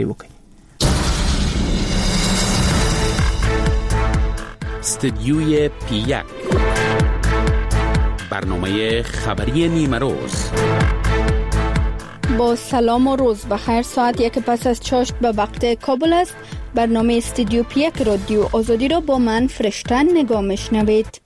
وکړي. استدیوی پی1 برنامه خبری نیمه روز. با سلام و روز بخیر. ساعت 1 پس از چاشت به وقت کابل است. برنامه استودیو پی1 رادیو آزادی را با من فرشتن نگاه میشنوید.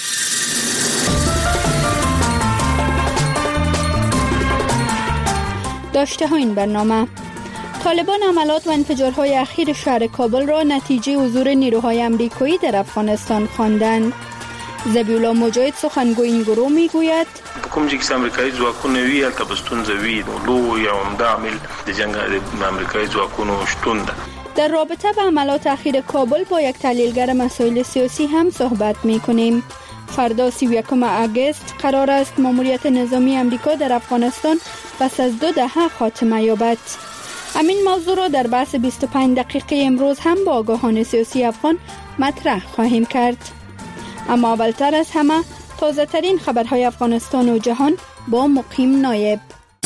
داشته ها این برنامه: طالبان حملات و انفجارهای اخیر شهر کابل را نتیجه حضور نیروهای امریکایی در افغانستان خواندند. ذبیحالله مجاهد سخنگوی این گروه میگوید کوم چې امریکایي ځواکونه وی البته بستون زوی لو یا عمده عامل د جنگ امریکایي ځواکونو شتون ده. در رابطه با حملات اخیر کابل با یک تحلیلگر مسائل سیاسی هم صحبت میکنیم. فردا 31 آگوست قرار است ماموریت نظامی امریکا در افغانستان پس از 2 دهه خاتمه یابد. همین موضوع را در بحث 25 دقیقه امروز هم با آگاهان سیاسی افغان مطرح خواهیم کرد. اما اولتر از همه تازه ترین خبرهای افغانستان و جهان با مقیم نایب.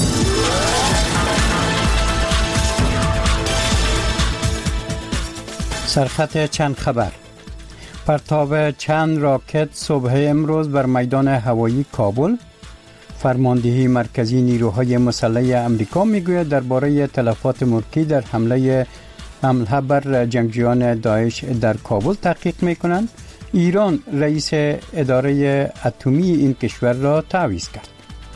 سرخط چند خبر. پرتاب چند راکت صبح امروز بر میدان هوایی کابل. فرماندهی مرکزی نیروهای مسلح امریکا میگوید درباره تلفات مرکی در حمله بر جنگجویان داعش در کابل تحقیق میکنند. ایران رئیس اداره اتمی این کشور را تعویض کرد.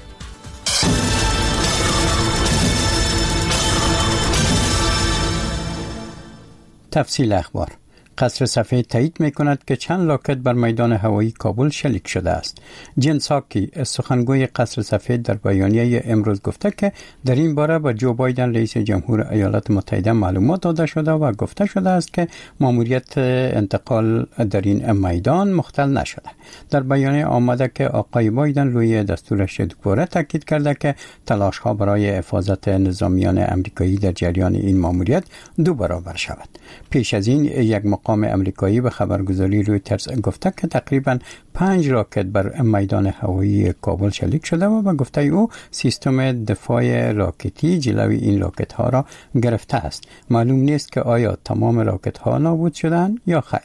تفصیل اخبار. قصر سفید تایید می‌کند که چند راکت بر میدان هوایی کابل شلیک شده است. جن ساکی سخنگوی قصر سفید در بیانیه امروز گفته که در این باره به جو بایدن رئیس جمهور ایالات متحده معلومات داده شده و گفته شده است که ماموریت انتقال در این میدان مختل نشده. در بیانیه آمده که آقای بایدن روی دستورش دوباره تاکید کرده که تلاش‌ها برای حفاظت نظامیان آمریکایی در جریان این ماموریت 2 برابر شود. پیش از این یک مقام امریکایی به خبرگزاری رویترز گفته که تقریباً 5 راکت بر میدان هوایی کابل شلیک شده و به گفته او سیستم دفاع راکتی جلوی این راکت ها را گرفته است. معلوم نیست که آیا تمام راکت ها نابود شدند یا خیر.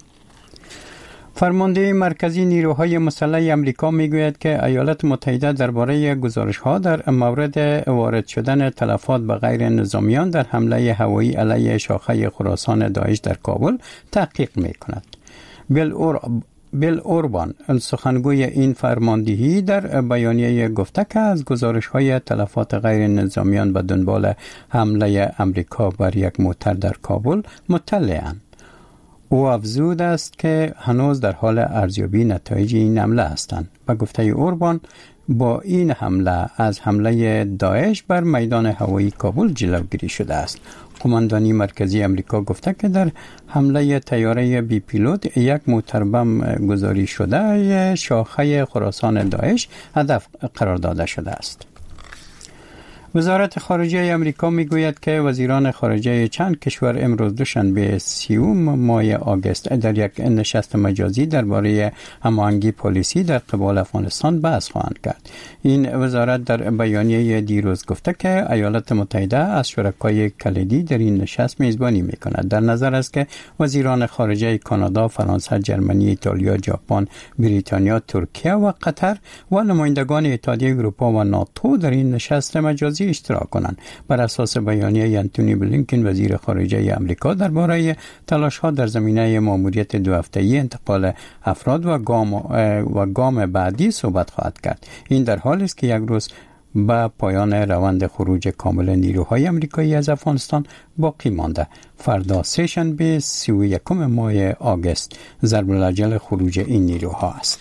فرمانده مرکزی نیروهای مسلح امریکا میگوید که ایالات متحده درباره گزارش‌ها در مورد وارد شدن تلفات به غیر نظامیان در حمله هوایی علیه شاخه خراسان داعش در کابل تحقیق می‌کند. بیل اوربان سخنگوی این فرماندهی در بیانیه گفته که از گزارش‌های تلفات غیر نظامیان به دنبال حمله امریکا بر یک موتر در کابل مطلع‌اند. او افزود است که هنوز در حال ارزیابی نتایج این حمله هستند. به گفته اوربان با این حمله از حمله داعش بر میدان هوایی کابل جلوگیری شده است. قماندانی مرکزی امریکا گفته که در حمله طیاره بی پیلوت یک موتر بم گذاری شده شاخه خراسان داعش هدف قرار داده شده است. وزارت خارجه امریکا میگوید که وزیران خارجه چند کشور امروز دوشنبه 30 ماه آگوست در یک نشست مجازی درباره هماهنگی پلیسی در قبال افغانستان بحث خواهند کرد. این وزارت در بیانیه دیروز گفته که ایالات متحده از شرکای کلیدی در این نشست میزبانی میکند. در نظر است که وزیران خارجه کانادا، فرانسه، ژرمنی، ایتالیا، ژاپن، بریتانیا، ترکیه و قطر و نمایندگان اتحادیه اروپا و ناتو در این نشست مجازی اشتراک کنند. بر اساس بیانیه انتونی بلینکن وزیر خارجه امریکا درباره تلاش‌ها در زمینه ماموریت 2 هفته‌ای انتقال افراد و گام بعدی صحبت خواهد کرد. این در حالی است که یک روز به پایان روند خروج کامل نیروهای امریکایی از افغانستان باقی مانده. فردا سه‌شنبه 31 ماه آگوست ضرب الاجل خروج این نیروها است.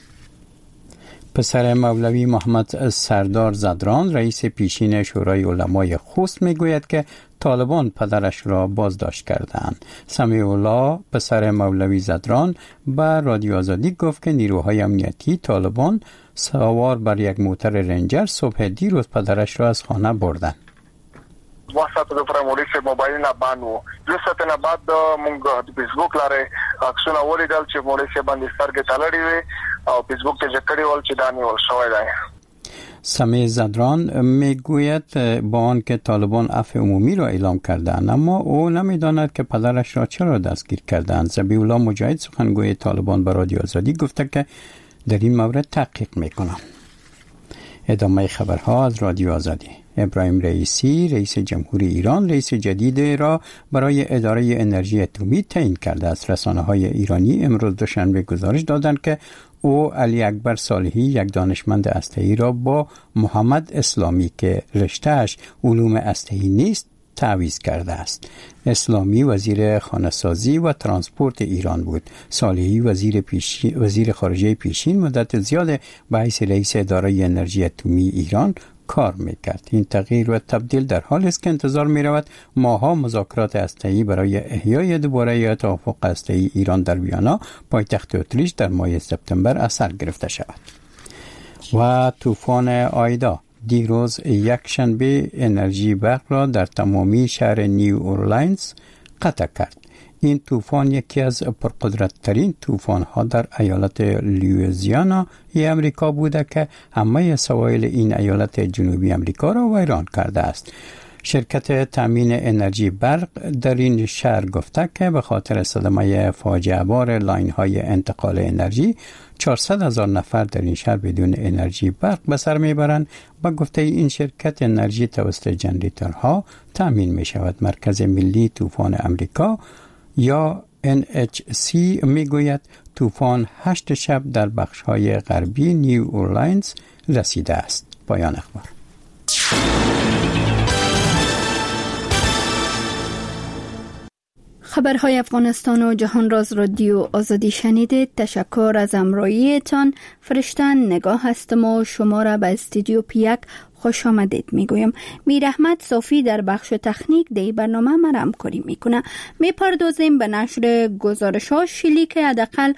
پسر مولوی محمد سردار زدران رئیس پیشین شورای علمای خوست میگوید که طالبان پدرش را بازداشت کردند. سمیع الله پسر مولوی زدران به رادیو آزادی گفت که نیروهای امنیتی طالبان سوار بر یک موتر رنجر صبح دیروز پدرش را از خانه بردند. واسطه د پرمولی سے موبایل نه باندې د ستنه بعد مونږ د فیسبوک لاره عکسونه ولیدل چې مولی سے باندې سترګې تلړې وي او فیسبوک ته ځکړې ول چې دانی ول شوی دی. سمیع زدران میگوید با آنکه طالبان عفو عمومی را اعلام کردند، اما او نمیداند که پدرش را چرا دستگیر کردند. ذبیح الله مجاهد سخنگوی طالبان به رادیو آزادی گفته که در این مورد تحقیق میکنم. ادامه خبرها از رادیو آزادی. ابراهیم رئیسی رئیس جمهوری ایران رئیس جدید را برای اداره انرژی اتمی تعیین کرده است. رسانه‌های ایرانی امروز دوشنبه گزارش دادند که او علی اکبر صالحی یک دانشمند هسته‌ای را با محمد اسلامی که رشته‌اش علوم هسته‌ای نیست تعویض کرده است. اسلامی وزیر خانه‌سازی و ترانسپورت ایران بود. صالحی وزیر خارجه پیشین مدت زیاد به حیث رئیس اداره انرژی اتمی ایران کار میکرد. این تغییر و تبدیل در حال است که انتظار میرود ماها مذاکرات هسته‌ای برای احیای دوباره توافق هسته‌ای ایران در ویانا پایتخت اتریش در ماه سپتامبر اثر گرفته شود. و طوفان آیدا دیروز یک شنبه انرژی برق را در تمامی شهر نیو اورلینز قطع کرد. این طوفان یکی از پرقدرت‌ترین طوفان‌ها در ایالت لوئیزیانا امریکا بوده که همه سواحل این ایالت جنوبی امریکا را ویران کرده است. شرکت تامین انرژی برق در این شهر گفته که به خاطر صدمه فاجعه بار لاین‌های انتقال انرژی 400,000 نفر در این شهر بدون انرژی برق به سر میبرند. با گفته این شرکت انرژی توسط جنریتورها تامین می شود. مرکز ملی طوفان امریکا یا NHC میگوید طوفان 8 شب در بخش‌های غربی نیو اورلینز رسیده است. پایان اخبار. خبرهای افغانستان و جهان را از رادیو آزادی شنیدید. تشکر از همراهیتان. فرشتن نگاه هستم و شما را به استودیو پیک خوش آمدید میگویم. میر احمد صافی در بخش تکنیک دی برنامه ما را همکاری میکنه. میپردازیم به نشر گزارش ها. شلیک حداقل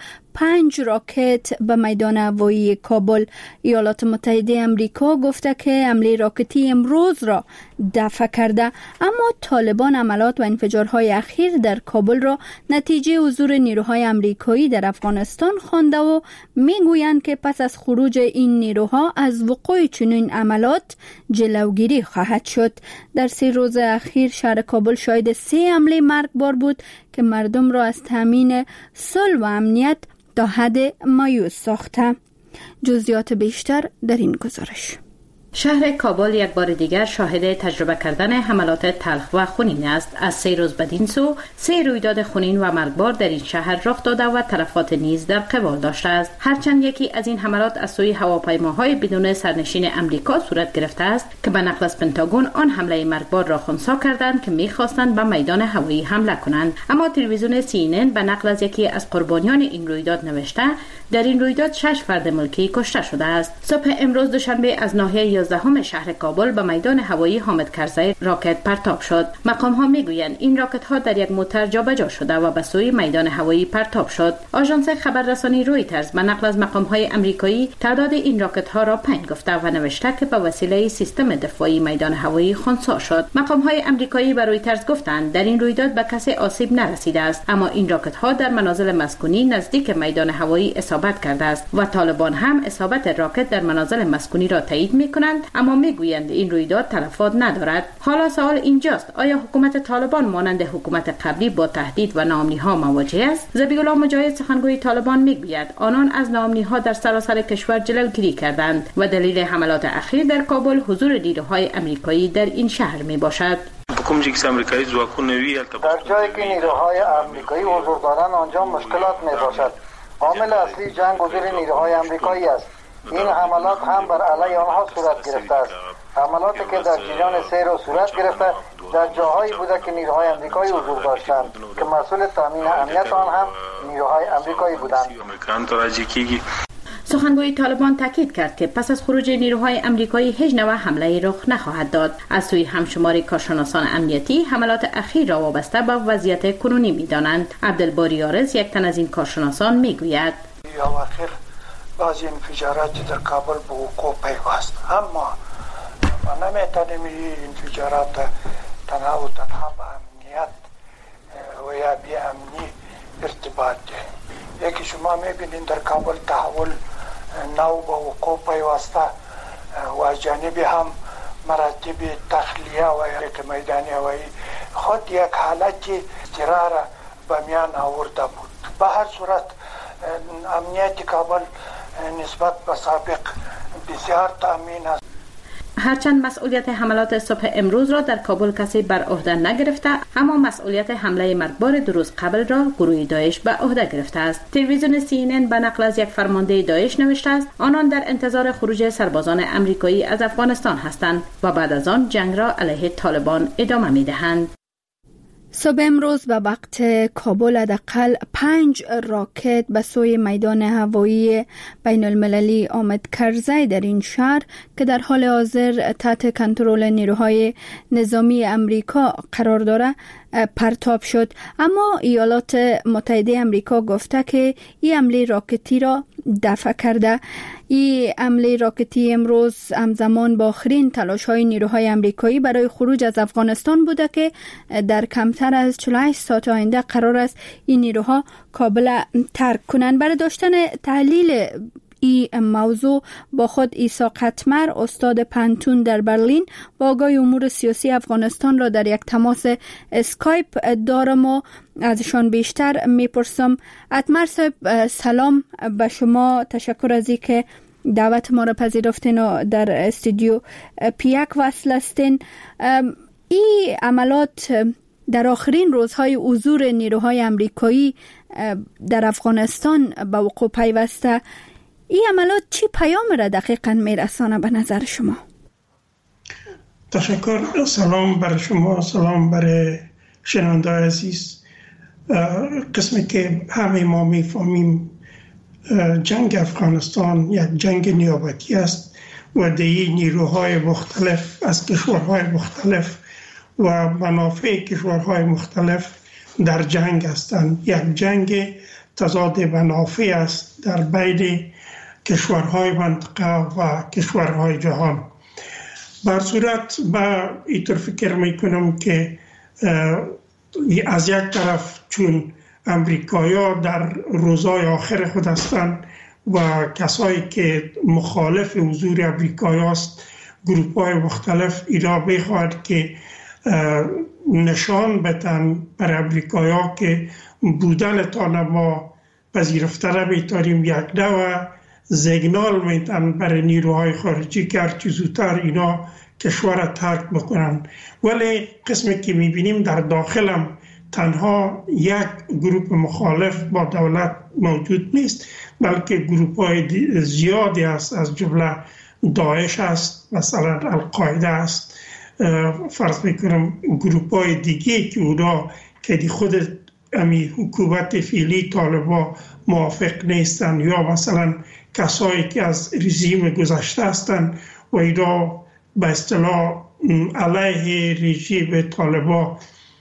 5 راکت به میدان هوایی کابل. ایالات متحده امریکا گفته که حمله راکتی امروز را دفع کرده، اما طالبان عملات و انفجارهای اخیر در کابل را نتیجه حضور نیروهای امریکایی در افغانستان خوانده و میگویند که پس از خروج این نیروها از وقوع چنین عملات جلوگیری خواهد شد. در 3 روز اخیر شهر کابل شاهد 3 حمله مرگبار بود که مردم را از تامین صلح و امنیت تا حد مایوس ساخته. جزئیات بیشتر در این گزارش. شهر کابل یک بار دیگر شاهد تجربه کردن حملات تلخ و خونین است. از 3 روز بدین سو 3 رویداد خونین و مرگبار در این شهر رخ داده و تلفات نیز در قبال داشته است. هرچند یکی از این حملات از سوی هواپیماهای بدون سرنشین امریکا صورت گرفته است که به نقل از پنتاگون آن حمله مرگبار را خنثی کردند که می‌خواستند به میدان هوایی حمله کنند، اما تلویزیون CNN به نقل از یکی از قربانیان این رویداد نوشته در این رویداد 6 فرد ملکی کشته شده است. صبح امروز دوشنبه از ناحیه 11 شهر کابل به میدان هوایی حامد کرزی راکت پرتاب شد. مقام ها میگویند این راکت ها در یک موتر جابجا شده و به سوی میدان هوایی پرتاب شد. آژانس خبررسانی رویترز به نقل از مقام های امریکایی تعداد این راکت ها را 5 گفته و نوشته که به وسیله سیستم دفاعی میدان هوایی خنثی شد. مقام های امریکایی به رویترز گفتند در این رویداد به کسی آسیب نرسیده است، اما این راکت ها در منازل مسکونی نزدیک میدان هوایی اصابت کرده است و طالبان هم اصابت راکت در منازل مسکونی را تایید میکنند، اما میگویند این رویداد تلفات ندارد. حالا سوال اینجاست آیا حکومت طالبان مانند حکومت قبلی با تهدید و ناامنی‌ها مواجه است؟ ذبیح الله مجاهد سخنگوی طالبان میگوید آنان از ناامنی‌ها در سراسر کشور جلوگیری کردند و دلیل حملات اخیر در کابل حضور نیروهای امریکایی در این شهر میباشد. در جایی که نیروهای امریکایی حضور دارند آنجا مشکلات میباشد. عامل اصلی جنگ حضور نیروهای امریکایی است. این حملات هم بر علیه آنها صورت گرفته است. حملاتی که در جریان سیر و صورت گرفته در جاهایی بوده که نیروهای امریکایی حضور داشتند که مسئول تامین امنیت آن هم نیروهای امریکایی بودند. سخنگوی طالبان تاکید کرد که پس از خروج نیروهای امریکایی هیچ نوع حمله رخ نخواهد داد. از سوی همشمار کارشناسان امنیتی حملات اخیر را وابسته به وضعیت کنونی می‌دانند. عبدالباری آرز یک تن از این کارشناسان میگوید بعضی انفجارات در کابل به وقوع پیوست، اما ما نمیتونیم این انفجارات تنها و تنها به امنیت و یا بی امنی ارتباط دهیم. یکی شما میبینید در کابل تحول نو به وقوع پیوسته و از جانب هم مراتب تخلیه و یک میدان هوایی خود یک حالت اضطرار به میان آورده بود. به هر صورت امنیت کابل نسبت به سابق بسیار تأمین است. هرچند مسئولیت حملات صبح امروز را در کابل کسی بر عهده نگرفته، اما مسئولیت حمله مرگبار 2 روز قبل را گروه داعش به عهده گرفته است. تلویزیون CNN به نقل از یک فرمانده داعش نوشته است آنان در انتظار خروج سربازان امریکایی از افغانستان هستند و بعد از آن جنگ را علیه طالبان ادامه می‌دهند. صبح امروز به وقت کابل حداقل 5 راکت به سوی میدان هوایی بین المللی آمد کرزی در این شهر که در حال حاضر تحت کنترل نیروهای نظامی امریکا قرار دارد پرتاب شد. اما ایالات متحده امریکا گفته که این حمله راکتی را دفع کرده. این حمله راکتی امروز همزمان با آخرین تلاش‌های نیروهای امریکایی برای خروج از افغانستان بوده که در کمتر از 48 ساعت آینده قرار است این نیروها کابل ترک کنند. برای داشتن تحلیل این موضوع با خود عیسی قطمر استاد پنتون در برلین و آگاه امور سیاسی افغانستان را در یک تماس اسکایپ دارم و ازشان بیشتر میپرسم. قطمر صاحب سلام به شما، تشکر از اینکه دعوت ما را پذیرفتین و در استودیو پیک وصل هستین. این عملات در آخرین روزهای حضور نیروهای امریکایی در افغانستان به وقوع پیوسته، این عملات چی پیام را دقیقاً میرسانه به نظر شما؟ تشکر. سلام بر شما، سلام بر شنونده عزیز. قسمی که همه ما میفهمیم جنگ افغانستان یک جنگ نیابتی است و دیگه نیروهای مختلف از کشورهای مختلف و منافع کشورهای مختلف در جنگ هستند. یک جنگ تضاد منافع است در بین کشورهای منطقه و کشورهای جهان. بر صورت با اینطور فکر میکنم که از یک طرف چون امریکایی‌ها در روزهای آخر خود هستند و کسایی که مخالف حضور امریکایی است، گروه‌های مختلف اینا میخواهد که نشان بدن بر امریکایی‌ها که بودن تان ما پذیرفته نمیتاریم، یک نوع سیگنال میدن برای نیروهای خارجی که هرچی زودتر اینا کشور ترک بکنن. ولی قسمی که میبینیم در داخلم تنها یک گروه مخالف با دولت موجود نیست، بلکه گروه‌های زیادی است، از جمله داعش است، مثلا القاعده است، فرض میکنم گروه‌های دیگه که اونا که خود امی حکومت فعلی طالبان موافق نیستن، یا مثلا کسایی که از رژیم گذشته هستند و اینا به اصطلاح علیه رژیم طالبان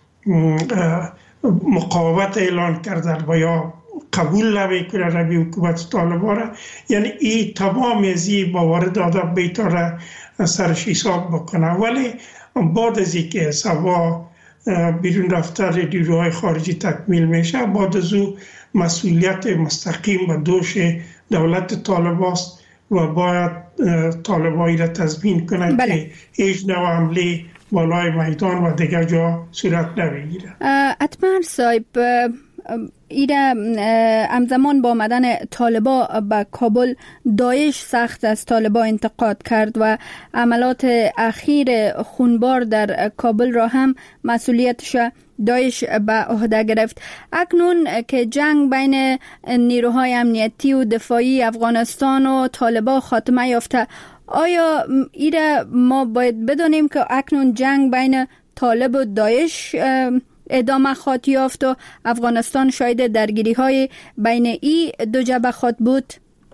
مقاومت اعلان کردن و یا قبول نمیکنن روی حکومت طالبان را. یعنی این تمام از این موارد آدم بیتاره سرش حساب بکنه. ولی بعد از اینکه سوا بیرون رفتن نیروهای خارجی تکمیل میشه، بعد از او مسئولیت مستقیم به دوش دولت طالبان است و باید طالبانی را تضمین کنند که هیچ نوع حمله بالای میدان و دیگر جا صورت نمیگیره. قطمر صاحب، ایره همزمان با آمدن طالبا به کابل، داعش سخت از طالبا انتقاد کرد و عملات اخیر خونبار در کابل را هم مسئولیتش داعش به عهده گرفت. اکنون که جنگ بین نیروهای امنیتی و دفاعی افغانستان و طالبا خاتمه یافته، آیا ایره ما باید بدانیم که اکنون جنگ بین طالب و داعش ادامه خواهد یافت و افغانستان شاید درگیری های بین این دو جبهه خواهد بود؟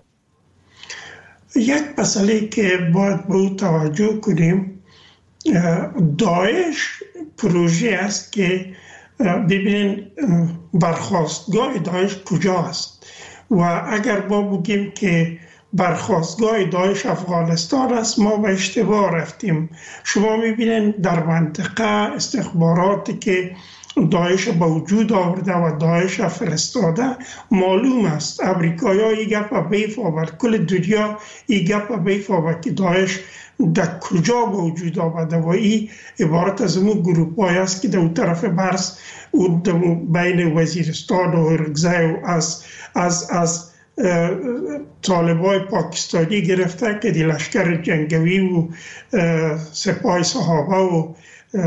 یک مسئله که باید به او توجه کنیم، داعش پروژه است که ببینین برخاستگاه داعش کجا است و اگر ما بگیم که برخاستگاه داعش افغانستان است، ما به اشتباه رفتیم. شما میبینین در منطقه استخباراتی که داعش به وجود آورده و داعش فرستاده معلوم است. امریکایی‌ها این گپ بیفهمند، کل دنیا این گپ بیفهمد که داعش در کجا به وجود آمده و این عبارت از اون گروپ‌های است که در اون طرف مرز بین وزیرستان و هرگزه و از طالبای پاکستانی گرفته که دی لشکر جنگوی و سپاه صحابه و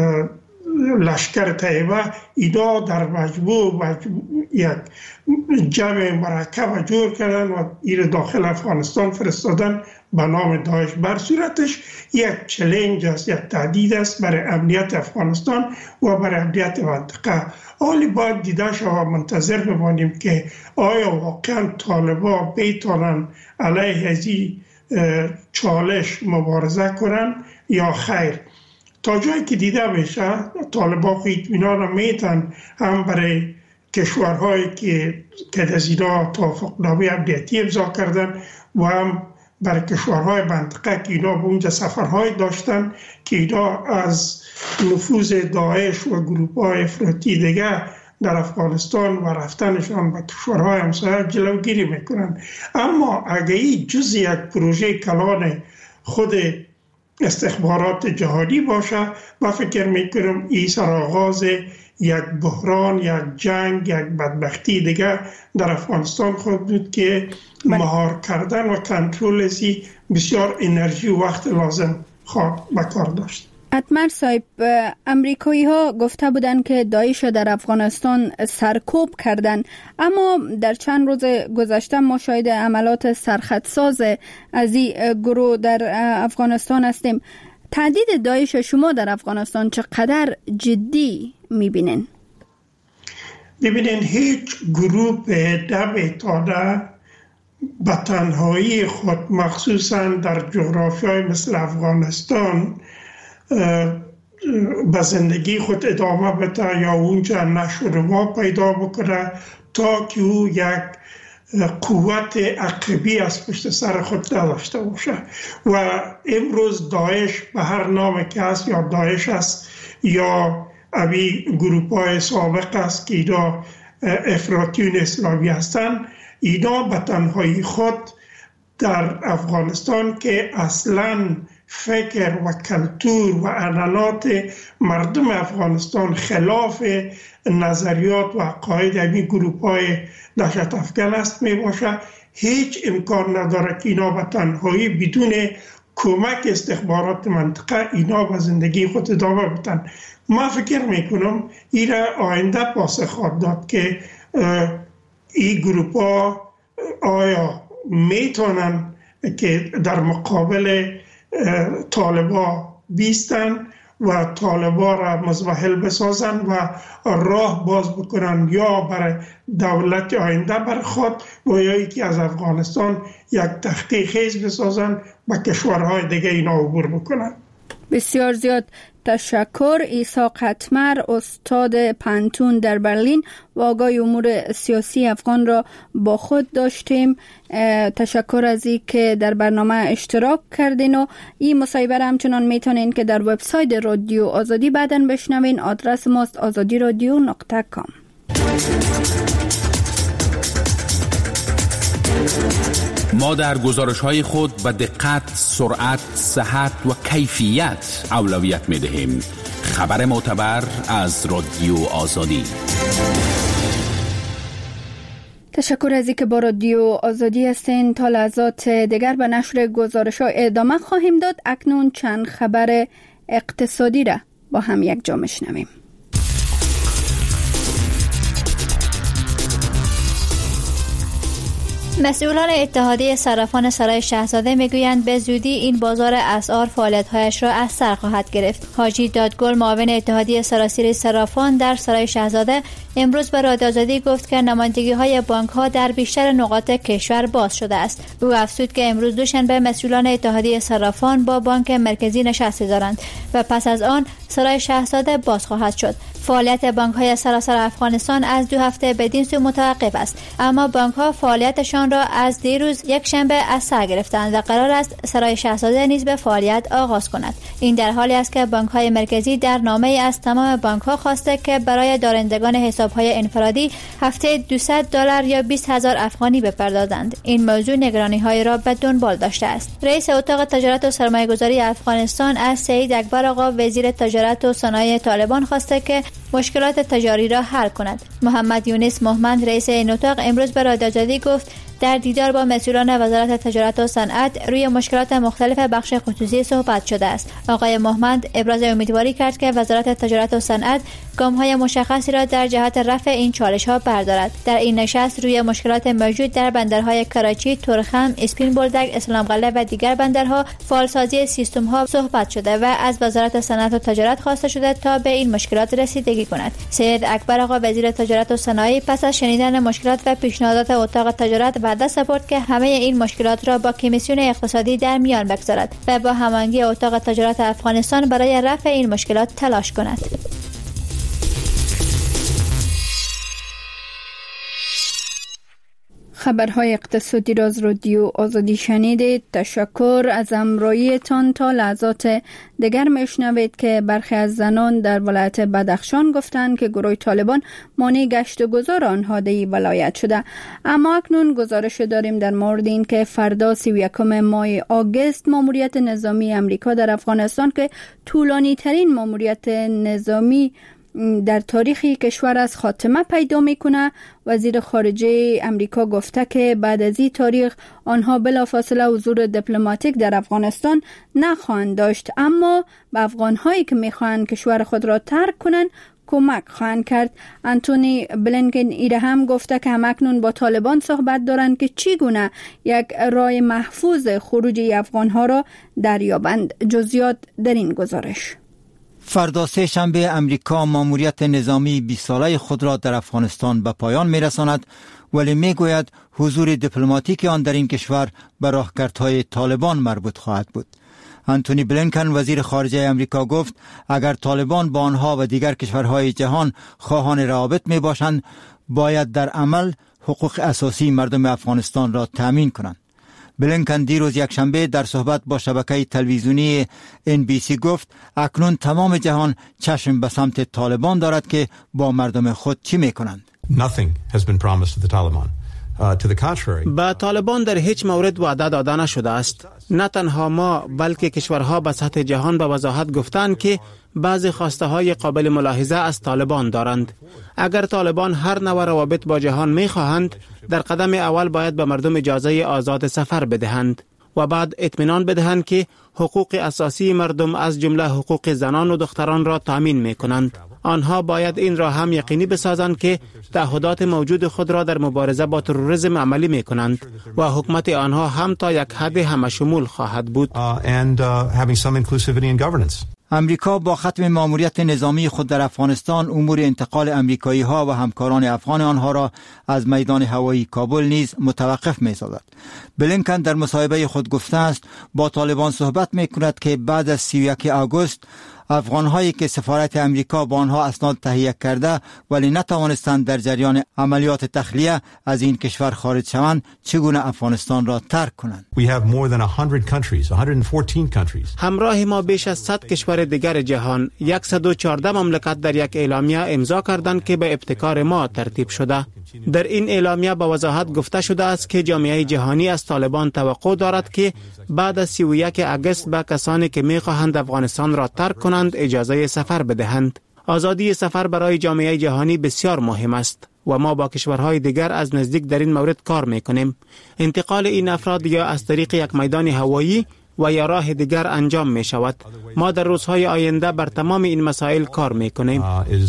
لشکر طیبه اینا در مجموع یک جمع مرکب جور کردن و این داخل افغانستان فرستادن به نام داعش. بر صورتش یک چالش است، یک تهدید است برای امنیت افغانستان و برای امنیت منطقه. حالی باید دیده شود، منتظر بمانیم که آیا واقعا طالبان بیتونن علیه از این چالش مبارزه کنن یا خیر. تا جایی که دیده میشه طالبان اطمینان میتن هم برای کشورهایی که از اینا توافقنامه امنیتی امضا کردن و هم برای کشورهای منطقه که اینا به اونجا سفرهای داشتن که اینا از نفوذ داعش و گروه‌های افراطی دیگه در افغانستان و رفتنشان به کشورهای همسایه جلوگیری میکنن. اما اگه این جز یک پروژه کلان خود استخبارات جهادی باشه، من فکر میکنم این سرآغاز یک بحران، یک جنگ، یک بدبختی دیگه در افغانستان خود بود که مهار کردن و کنترل ازی بسیار انرژی و وقت لازم به کار داشت. اتمر صاحب، امریکایی ها گفته بودند که داعش در افغانستان سرکوب کردند، اما در چند روز گذشته ما شاهد عملات سرخطساز از این گروه در افغانستان هستیم. تهدید داعش شما در افغانستان چقدر جدی میبینین؟ ببینین، هیچ گروه نمیتونه به تنهایی خود، مخصوصا در جغرافیای مثل افغانستان، به زندگی خود ادامه بده یا اونجا نشو روا پیدا بکنه تا که او یک قوت عقبی از پشت سر خود نداشته باشه. و امروز داعش به هر نام که هست، یا داعش است یا اوی گروپ‌های سابق است که اینا افراطیون اسلامی هستن، اینا به تنهایی خود در افغانستان که اصلاً فکر و کلتور و عنعنات مردم افغانستان خلاف نظریات و عقاید همین گروپ‌های دهشت افکن است می باشه، هیچ امکان نداره که اینا به تنهایی بدون کمک استخبارات منطقه اینا به زندگی خود ادامه بدن. من فکر میکنم این را آینده پاسخ خواهد داد که این گروپ‌ها آیا میتونن که در مقابل طالبا بیستن و طالبا را مزمحل بسازن و راه باز بکنن یا برای دولت آینده بر خود و یا یکی از افغانستان یک تحقیق خیز بسازن و کشورهای دیگه اینا عبور بکنن. بسیار زیاد تشکر. ایساق اتمر، استاد پانتون در برلین و آگاه امور سیاسی افغان را با خود داشتیم. تشکر از این که در برنامه اشتراک کردین و این مصاحبه را همچنان میتونین که در وبسایت رادیو آزادی بعداً بشنوین. آدرس ماست azadiradio.com. ما در گزارش‌های خود به دقت، سرعت، صحت و کیفیت اولویت می‌دهیم. خبر معتبر از رادیو آزادی. تشکر از اینکه با رادیو آزادی هستین. تا لحظات دیگر به نشر گزارش‌ها ادامه خواهیم داد. اکنون چند خبر اقتصادی را با هم یک جا میشنویم. مسئولان اتحادیه صرافان سرای شاهزاده میگویند به زودی این بازار اسعار فعالیت‌هایش را از سر خواهد گرفت. حاجی دادگل، معاون اتحادیه سراسری صرافان در سرای شاهزاده، امروز به رادیو آزادی گفت که نمایندگی‌های بانک‌ها در بیشتر نقاط کشور باز شده است. او افزود که امروز دوشنبه مسئولان اتحادیه صرافان با بانک مرکزی نشستی دارند و پس از آن سرای شاهزاده باز خواهد شد. فعالیت بانک‌های سراسر افغانستان از 2 هفته بدین سو متوقف است، اما بانک‌ها فعالیتشان را از دیروز یک شنبه از سر گرفتند و قرار است سرای شاهزاده نیز به فعالیت آغاز کند. این در حالی است که بانک‌های مرکزی در نامه‌ای از تمام بانک‌ها خواسته که برای دارندگان حساب‌های انفرادی هفته $200 یا 20,000 افغانی بپردازند. این موضوع نگرانی‌های را به دنبال داشته است. رئیس اتاق تجارت و سرمایه‌گذاری افغانستان از سعید اکبر آقا وزیر تجارت و صنایع طالبان خواسته که مشکلات تجاری را حل کند. محمد یونس مهمند رئیس این اتاق امروز به رادیو آزادی گفت در دیدار با مسئولان وزارت تجارت و صنعت روی مشکلات مختلف بخش خصوصی صحبت شده است. آقای مهمند ابراز امیدواری کرد که وزارت تجارت و صنعت گام‌های مشخصی را در جهت رفع این چالش‌ها بردارد. در این نشست روی مشکلات موجود در بندرهای کراچی، تورخم، اسپین بولدک، اسلام قلعه و دیگر بندرها، فعالسازی سیستم‌ها صحبت شده و از وزارت صنعت و تجارت خواسته شده تا به این مشکلات رسیدگی کند. سید اکبر آقا وزیر تجارت و صنایع پس از شنیدن مشکلات و پیشنهادات اتاق تجارت وعده سپرد که همه این مشکلات را با کمیسیون اقتصادی در میان بگذارد و با هماهنگی اتاق تجارت افغانستان برای رفع این مشکلات تلاش کند. خبرهای اقتصادی را از رادیو آزادی شنیدید. تشکر از همراهیتان. تا لحظات دیگر میشنوید که برخی از زنان در ولایت بدخشان گفتند که گروه طالبان مانع گشت و گذار آنها در این ولایت شده. اما اکنون گزارش داریم در مورد این که فردا 31 ماه آگوست ماموریت نظامی امریکا در افغانستان که طولانی ترین ماموریت نظامی در تاریخ کشور از خاتمه پیدا میکنه. وزیر خارجه امریکا گفته که بعد از این تاریخ آنها بلافاصله حضور دیپلماتیک در افغانستان نخواهند داشت، اما به افغانهایی که میخواهند کشور خود را ترک کنند کمک خواهند کرد. انتونی بلینکن ایره هم گفته که همکنون با طالبان صحبت دارند که چگونه یک راه محفوظ خروج افغانها را دریابند. جزئیات در این گزارش. فردا سه شنبه امریکا ماموریت نظامی 20 ساله خود را در افغانستان به پایان می‌رساند، ولی میگوید حضور دیپلماتیک آن در این کشور به راهکردهای طالبان مربوط خواهد بود. انتونی بلینکن وزیر خارجه امریکا گفت اگر طالبان با آنها و دیگر کشورهای جهان خواهان روابط می باشند، باید در عمل حقوق اساسی مردم افغانستان را تامین کنند. بلینکن دیروز یک شنبه در صحبت با شبکه تلویزیونی NBC گفت اکنون تمام جهان چشم به سمت طالبان دارد که با مردم خود چی می کنند. به طالبان در هیچ مورد وعده داده نشده است. نه تنها ما بلکه کشورها به سطح جهان به وضاحت گفتند که بعضی خواسته های قابل ملاحظه از طالبان دارند. اگر طالبان هر نوع روابط با جهان می خواهند، در قدم اول باید به مردم اجازه آزاد سفر بدهند و بعد اطمینان بدهند که حقوق اساسی مردم از جمله حقوق زنان و دختران را تامین می کنند. آنها باید این را هم یقینی بسازند که تعهدات موجود خود را در مبارزه با تروریسم عملی می کنند و حکومت آنها هم تا یک حد همه شمول خواهد بود. امریکا با ختم ماموریت نظامی خود در افغانستان امور انتقال امریکایی ها و همکاران افغان آنها را از میدان هوایی کابل نیز متوقف می سازد. بلینکن در مصاحبه خود گفته است با طالبان صحبت می کند که بعد از 31 آگوست افغانهایی که سفارت امریکا با آنها اسناد تهیه کرده ولی نتوانستند در جریان عملیات تخلیه از این کشور خارج شوند چگونه افغانستان را ترک کنند. همراه ما بیش از 100 کشور دیگر جهان 114 مملکت در یک اعلامیه امضا کردند که به ابتکار ما ترتیب شده. در این اعلامیه با وضاحت گفته شده است که جامعه جهانی از طالبان توقع دارد که بعد از 31 آگوست به کسانی که می‌خواهند افغانستان را ترک کنند اجازه سفر بدهند. آزادی سفر برای جامعه جهانی بسیار مهم است و ما با کشورهای دیگر از نزدیک در این مورد کار می‌کنیم. انتقال این افراد یا از طریق یک میدان هوایی و یا راه دیگر انجام می شود. ما در روزهای آینده بر تمام این مسائل کار می‌کنیم.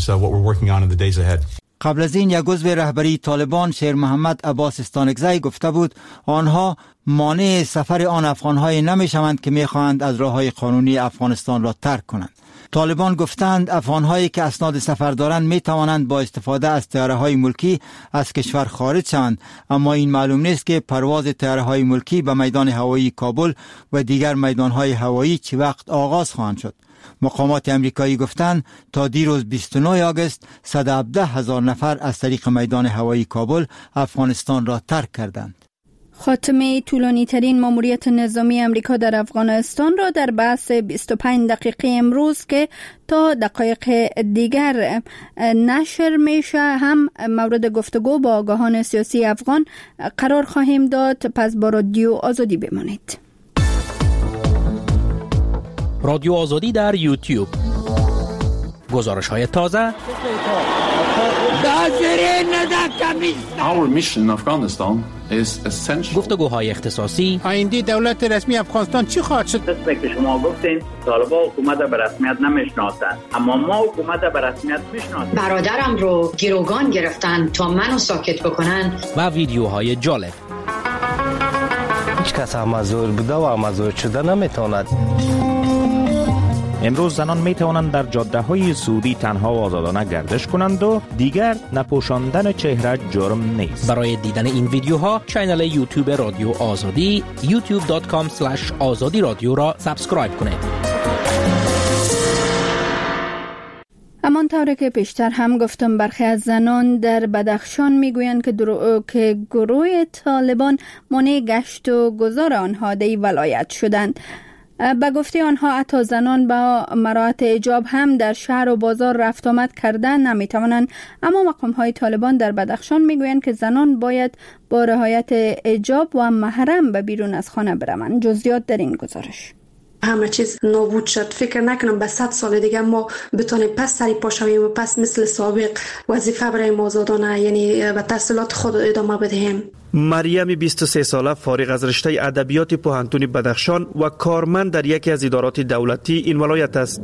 قبل از این یک عضو رهبری طالبان شیر محمد عباس استانکزی گفته بود آنها مانع سفر آن افغانهای نمی شوند که می خواهند از راههای قانونی افغانستان را ترک کنند. طالبان گفتند افغانهایی که اسناد سفر دارند می توانند با استفاده از طیاره‌های ملکی از کشور خارج شوند، اما این معلوم نیست که پرواز طیاره‌های ملکی به میدان هوایی کابل و دیگر میدان‌های هوایی چه وقت آغاز خواهند شد. مقامات امریکایی گفتند تا دیروز 29 آگوست 117,000 نفر از طریق میدان هوایی کابل افغانستان را ترک کردند. خاتمه طولانی ترین ماموریت نظامی امریکا در افغانستان را در بحث 25 دقیقه امروز که تا دقایق دیگر نشر میشه هم مورد گفتگو با آگاهان سیاسی افغان قرار خواهیم داد. پس با رادیو آزادی بمانید. رادیو آزادی در یوتیوب، گزارش های تازه، Our mission in Afghanistan is essential. گفتگوهای اختصاصی. آینده دولت رسمی افغانستان چی خواهد شد؟ قسمی که شما گفتین طالبان حکومت به رسمیت نمیشناسند، اما ما حکومت به رسمیت میشناسیم. برادرم رو گروگان گرفتن تا منو ساکت بکنن. و ویدیوهای جالب. هیچ کس مزور بوده و مزور شده نمیتواند. امروز زنان می توانند در جاده های سعودی تنها و آزادانه گردش کنند و دیگر نپوشاندن چهره جرم نیست. برای دیدن این ویدیوها کانال یوتیوب رادیو آزادی youtube.com/azadi رادیو را سابسکرایب کنید. همانطور که پیشتر هم گفتم برخی از زنان در بدخشان میگویند که گروه طالبان مانع گشت و گذار آنها در ولایت شدند. به گفته آنها حتی زنان با مراعات حجاب هم در شهر و بازار رفت آمد کردن نمیتوانند، اما مقام‌های طالبان در بدخشان میگویند که زنان باید با رعایت حجاب و محرم به بیرون از خانه بروند. جزئیات در این گزارش. همه چیز نابود شد. فکر نکنم به 100 سال دیگه ما بتونیم پس سری پا شویم و پس مثل سابق وظیفه برای آزادانه یعنی به تحصیلات خود ادامه بدهیم. مریم 23 ساله فارغ از رشته ادبیات پوهنتون بدخشان و کارمند در یکی از ادارات دولتی این ولایت است.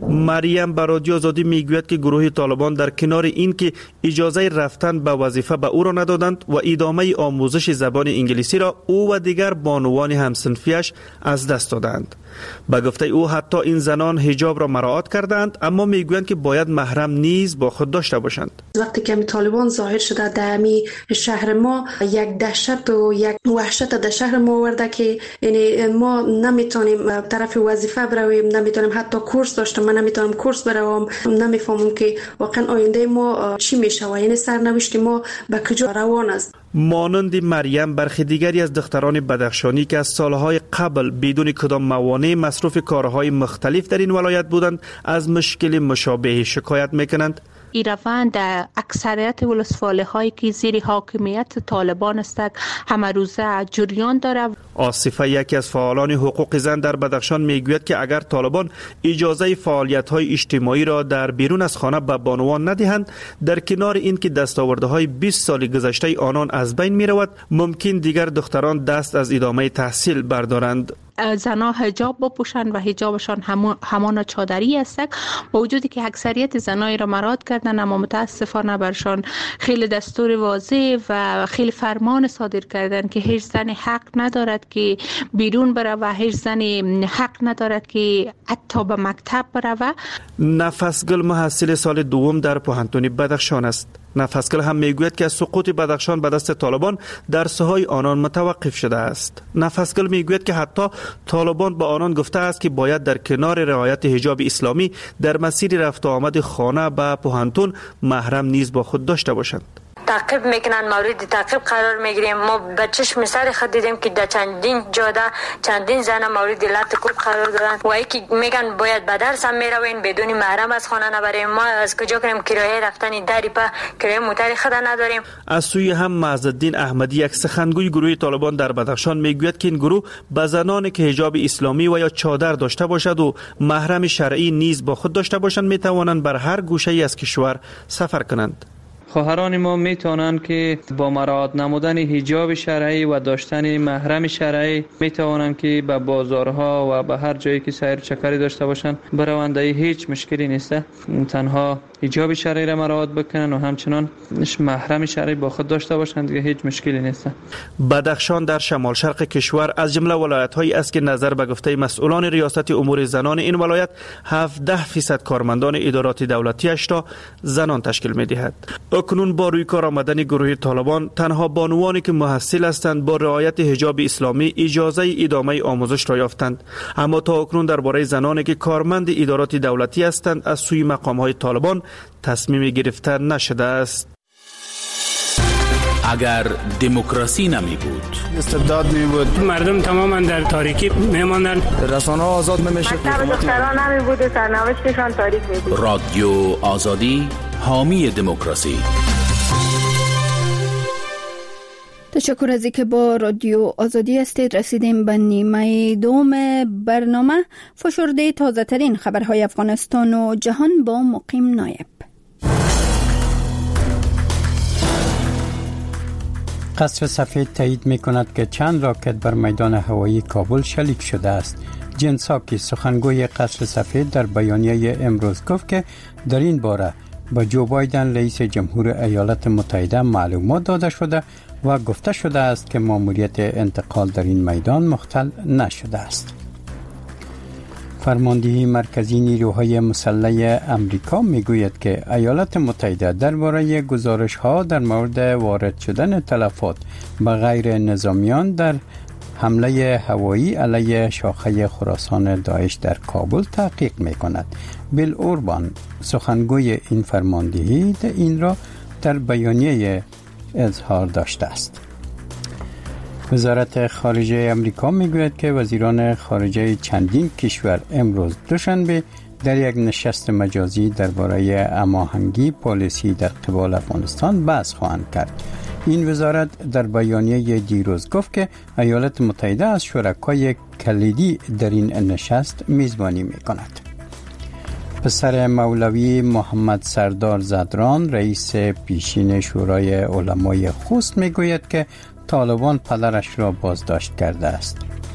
مریم به رادیو آزادی میگوید که گروه طالبان در کنار این که اجازه رفتن به وظیفه به او را ندادند و ادامه آموزش زبان انگلیسی را او و دیگر بانوان همسنفیش از دست دادند. به گفته او حتی این زنان حجاب را مراعات کردند، اما میگویند که باید محرم نیز با خود داشته باشند. وقتی که طالبان ظاهر شده در شهر ما یک دهشت و یک وحشت در شهر ما آورده که یعنی ما نمیتونیم طرف وظیفه برویم، نمیتونیم حتی کورس داشتم، من نمیتونم کورس بروم، نمیفهمم که واقعا آینده ما چی میشه و یعنی سرنوشت ما به کجا روان است. مانند مریم برخی دیگری از دختران بدخشانی که از سالهای قبل بدون کدام موانع مصروف کارهای مختلف در این ولایت بودند از مشکل مشابه شکایت میکنند. این روند در اکثریت ولسوالی هایی که زیر حاکمیت طالبان است همه روزه جریان داره. آصفه یکی از فعالان حقوق زن در بدخشان میگوید که اگر طالبان اجازه فعالیت های اجتماعی را در بیرون از خانه به بانوان ندهند، در کنار این که دستاورده های 20 سال گذشته آنان از بین می رود، ممکن دیگر دختران دست از ادامه تحصیل بردارند. زنها حجاب بپوشند و حجابشان همان چادری است، با وجودی که اکثریت زنای را مراعات کردن، اما متاسفانه برشان خیلی دستور واضح و خیلی فرمان صادر کردن که هیچ زن حق ندارد که بیرون بره و هیچ زن حق ندارد که حتی به مکتب بره. نفسگل محصل سال دوم در پوهنتون بدخشان است. نفسگل هم میگوید که سقوط بدخشان به دست طالبان درس‌های آنان متوقف شده است. نفسگل میگوید که حتی طالبان به آنان گفته است که باید در کنار رعایت حجاب اسلامی در مسیر رفت و آمد خانه به پوهنتون محرم نیز با خود داشته باشند. تعقیب میکنن، مورد تعقیب قرار میگیریم. ما به چشم سر خود دیدیم که در چندین جاده چندین زن مورد لطکوب قرار دادن و یکی میگن باید به درس هم میروین بدون محرم از خانه نبریم. ما از کجا کنیم کرایه رفتن دری په کرایه موتر خود نداریم. از سوی هم معزالدین احمدی یک سخنگوی گروه طالبان در بدخشان میگوید که این گروه به زنانی که حجاب اسلامی و یا چادر داشته باشد و محرم شرعی نیز با خود داشته باشند میتوانند بر هر گوشه ای از کشور سفر کنند. خواهران ما میتوانند که با مراعات نمودن حجاب شرعی و داشتن محرم شرعی میتوانند که به بازارها و به هر جایی که سیر چکری داشته باشند بروند. هیچ مشکلی نیست، تنها حجاب شرعی را مراعات بکنن و همچنان محرم شرعی با خود داشته باشند، دیگه هیچ مشکلی نیست. بدخشان در شمال شرق کشور از جمله ولایت‌هایی است که نظر به گفته مسئولان ریاست امور زنان این ولایت 17% کارمندان ادارات دولتیش را زنان تشکیل می‌دهد. اکنون با روی کار آمدن گروه طالبان تنها بانوانی که محصل هستند با رعایت حجاب اسلامی اجازه ادامه آموزش را یافتند، اما تا اکنون درباره زنانی که کارمند ادارات دولتی هستند از سوی مقام‌های طالبان تصمیم گرفته نشده است. اگر دموکراسی نمی بود، استبداد می بود، مردم تماما در تاریکی می ماندند، رسانه ها آزاد نمی شد، مکتب دختران نمی بود و سرنوشتشان تاریک می بود. رادیو آزادی، حامی دموکراسی. تشکر از اینکه با رادیو آزادی هستید. رسیدیم به نیمه دوم برنامه. فشرده تازه ترین خبرهای افغانستان و جهان با مقیم نایب. قصر سفید تایید می کند که چند راکت بر میدان هوایی کابل شلیک شده است. جن ساکی سخنگوی قصر سفید در بیانیه امروز گفت که در این باره با جو بایدن رئیس جمهور ایالات متحده معلومات داده شده و گفته شده است که ماموریت انتقال در این میدان مختل نشده است. فرماندهی مرکزی نیروهای مسلح امریکا میگوید که ایالات متحده درباره گزارش‌ها در مورد وارد شدن تلفات به غیر نظامیان در حمله هوایی علیه شاخه خراسان داعش در کابل تحقیق می‌کند. بیل اوربان سخنگوی این فرماندهی این را در بیانیه اظهار داشته است. وزارت خارجه امریکا میگوید که وزیران خارجه چندین کشور امروز دوشنبه در یک نشست مجازی درباره هماهنگی پالیسی در قبال افغانستان بحث خواهند کرد. این وزارت در بیانیه دیروز گفت که ایالات متحده از شرکای کلیدی در این نشست میزبانی میکند. پسر مولوی محمد سردار زدران رئیس پیشین شورای علمای خوست میگوید که طالبان پدرش را بازداشت کرده است.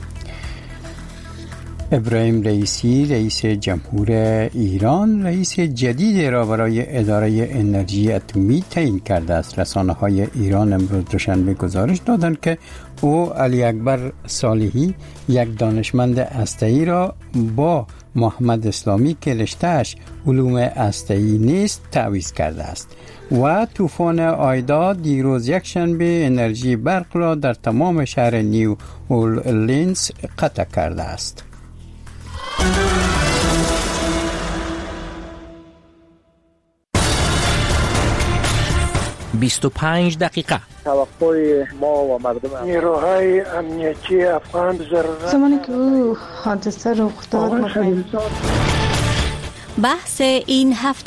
ابراهیم رئیسی رئیس جمهور ایران رئیس جدید را برای اداره انرژی اتمی تعیین کرده است. رسانه‌های ایران امروز دوشنبه گزارش دادند که او علی اکبر صالحی یک دانشمند هسته‌ای را با محمد اسلامی که رشته‌اش علوم هسته‌ای نیست تعویض کرده است. و طوفان آیدا دیروز یک شنبه انرژی برق را در تمام شهر نیو اورلینز قطع کرده است. 25 دقیقه. توقع ما و مردم نیروهای امنیتی افغان ضرورت زمانی که او حادثه رخ داد. بحث این هفته.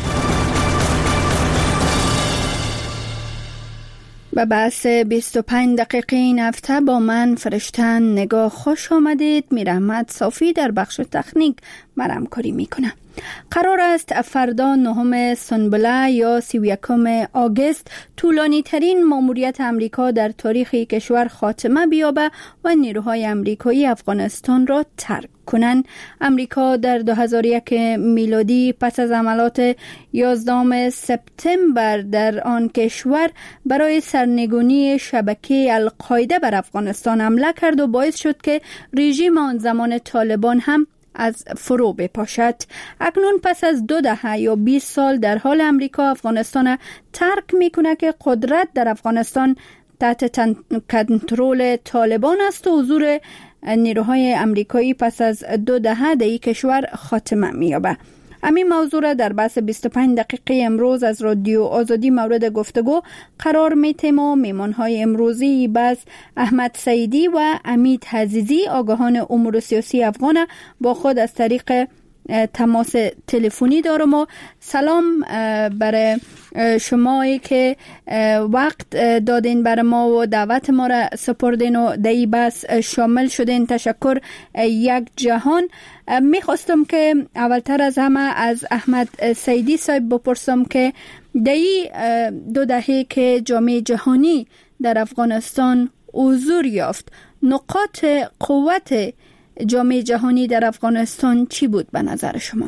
به بحث 25 دقیقه این هفته با من فرشتن نگاه خوش آمدید. میرحمت صافی در بخش تکنیک همکاری میکنه. قرار است فردا 9 سنبله یا 31 آگوست طولانی ترین ماموریت امریکا در تاریخ کشور خاتمه بیابه و نیروهای امریکایی افغانستان را ترک کنند. امریکا در 2001 میلادی پس از عملات 11 سپتامبر در آن کشور برای سرنگونی شبکه القاعده بر افغانستان حمله کرد و باعث شد که رژیم آن زمان طالبان هم از فرو بپاشد. اکنون پس از 2 دهه یا 20 سال در حال امریکا افغانستان ترک میکنه که قدرت در افغانستان تحت کنترل طالبان است و حضور نیروهای امریکایی پس از 2 دهه در این کشور خاتمه می‌یابد. همین موضوع را در بحث 25 دقیقه امروز از رادیو آزادی مورد گفتگو قرار میتیم و میمانهای امروزی بس احمد سعیدی و امید عزیزی آگاهان امور سیاسی افغان با خود از طریق تماس تلفنی دارم و سلام برای شمایی که وقت دادین برای ما و دعوت ما را سپردین و در این بحث شامل شدین. تشکر یک جهان. میخواستم که اولتر از همه از احمد سعیدی صاحب بپرسم که در این 2 دهه که جامعه جهانی در افغانستان حضور یافت نقاط قوت جامعه جهانی در افغانستان چی بود به نظر شما؟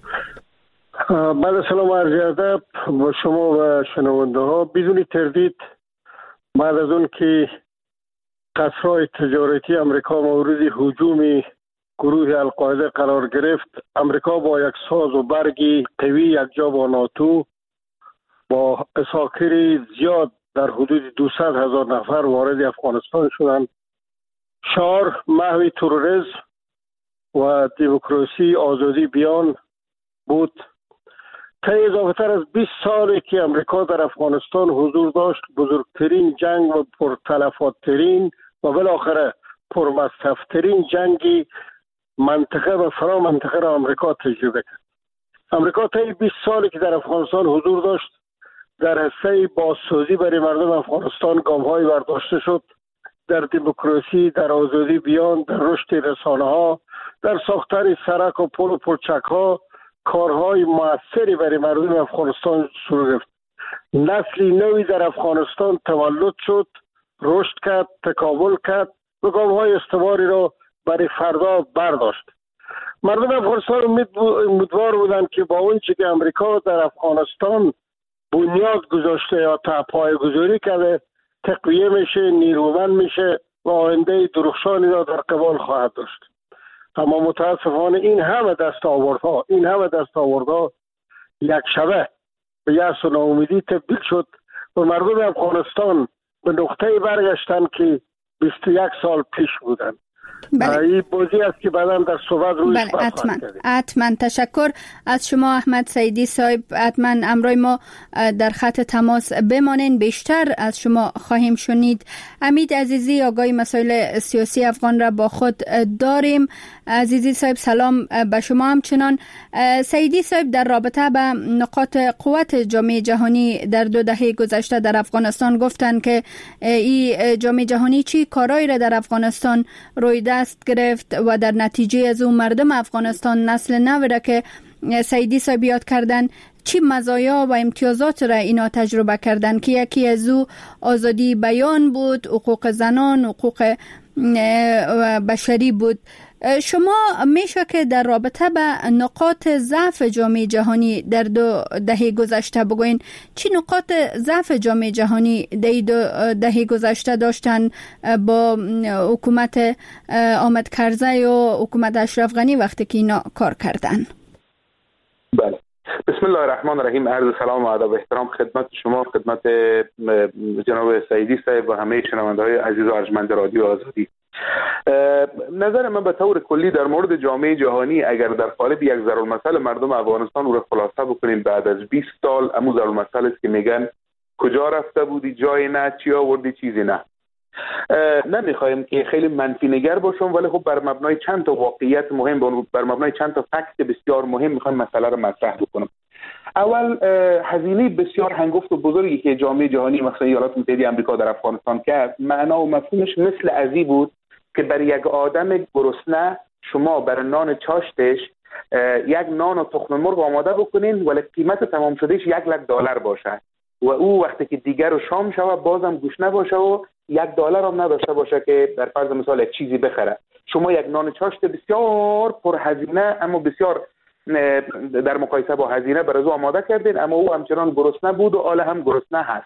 بعد سلام و عرض ادب با شما و شنونده ها. بدون تردید بعد از اون که قصرهای تجارتی امریکا مورد هجوم گروه القاعده قرار گرفت، امریکا با یک ساز و برگی قوی یکجا با ناتو با اساکیر زیاد در حدود 200,000 نفر وارد افغانستان شدند. 4 محو تروریسم و دموکراسی آزادی بیان بود. طی اضافه تر از 20 سالی که امریکا در افغانستان حضور داشت، بزرگترین جنگ و پرتلفات‌ترین و بالاخره پرمصرف‌ترین جنگی منطقه و فرا منطقه را امریکا تجربه کرد. امریکا طی 20 سالی که در افغانستان حضور داشت، در حصه بازسازی برای مردم افغانستان گام‌های برداشته شد. در دموکراسی، در آزادی بیان، در رشد رسانه‌ها، در ساختن سرک و پل و پلچک‌ها کارهای موثری برای مردم افغانستان صورت گرفت. نسلی نوی در افغانستان تولد شد، رشد کرد، تکامل کرد و گام‌های استواری را برای فردا برداشت. مردم افغانستان امیدوار بودند که با اون چیزی که امریکا در افغانستان بنیاد گذاشته یا پایه‌گذاری کرده تقویه میشه، نیرومند میشه و آینده درخشانی را در قبال خواهد داشت. اما متاسفانه این همه دستاوردها یک شبه به یأس و ناامیدی تبدیل شد و مردم افغانستان به نقطه برگشتن که 21 سال پیش بودند. این بازی است که بعدا در صحبت روی حتما تشکر از شما احمد سیدی صاحب. حتما امروز ما در خط تماس بمانین، بیشتر از شما خواهیم شنید. حمید عزیزی آگاهی مسائل سیاسی افغان را با خود داریم. عزیزی صاحب سلام به شما. همچنان سیدی صاحب در رابطه به نقاط قوت جامعه جهانی در 2 دهه گذشته در افغانستان گفتند که این جامعه جهانی چی کارایی را در افغانستان روی دست گرفت و در نتیجه از اون مردم افغانستان نسل نو را که سیدی صاحب یاد کردن چی مزایا و امتیازات را اینا تجربه کردن که یکی از او آزادی بیان بود، حقوق زنان، حقوق بشری بود. شما میشه که در رابطه به نقاط ضعف جامعه جهانی در 2 دهه گذشته بگوین چی نقاط ضعف جامعه جهانی در 2 دهه گذشته داشتن با حکومت آمد کرزی و حکومت اشرف غنی وقتی که اینا کار کردن؟ بله، بسم الله الرحمن الرحیم. عرض سلام و ادب و احترام خدمت شما، خدمت جناب سیدی صاحب و همه شنونده‌های عزیز و ارجمند رادیو آزادی. نظر من به طور کلی در مورد جامعه جهانی اگر در قالب یک ضرورالمثل مردم افغانستان رو خلاصه بکنیم، بعد از 20 سال امو ضرورالمثل است که میگن کجا رفته بودی جای نه، چی آوردی چیزی نه. نمیخوایم که خیلی منفی نگر باشم، ولی خب بر مبنای چند تا واقعیت مهم، بر مبنای چند تا فکت بسیار مهم میخوایم مسئله رو مطرح بکنم. اول هزینه بسیار هنگفت و بزرگی که جامعه جهانی مثلا ایالات متحده آمریکا در افغانستان کرد، معنا و مفهومش مثل ازی بود که برای یک آدم گرسنه شما برای نان چاشتش یک نان و تخم مرغ آماده بکنین ولی قیمت تمام شدهش $1,00,000 باشه و او وقتی که دیگر و شام شوه بازم گوش نباشه و $1 هم نداشته باشه که در فرض مثال یک چیزی بخره. شما یک نان چاشت بسیار پر هزینه اما بسیار در مقایسه با هزینه برای او آماده کردین، اما او همچنان گرسنه بود و حالا هم گرسنه هست.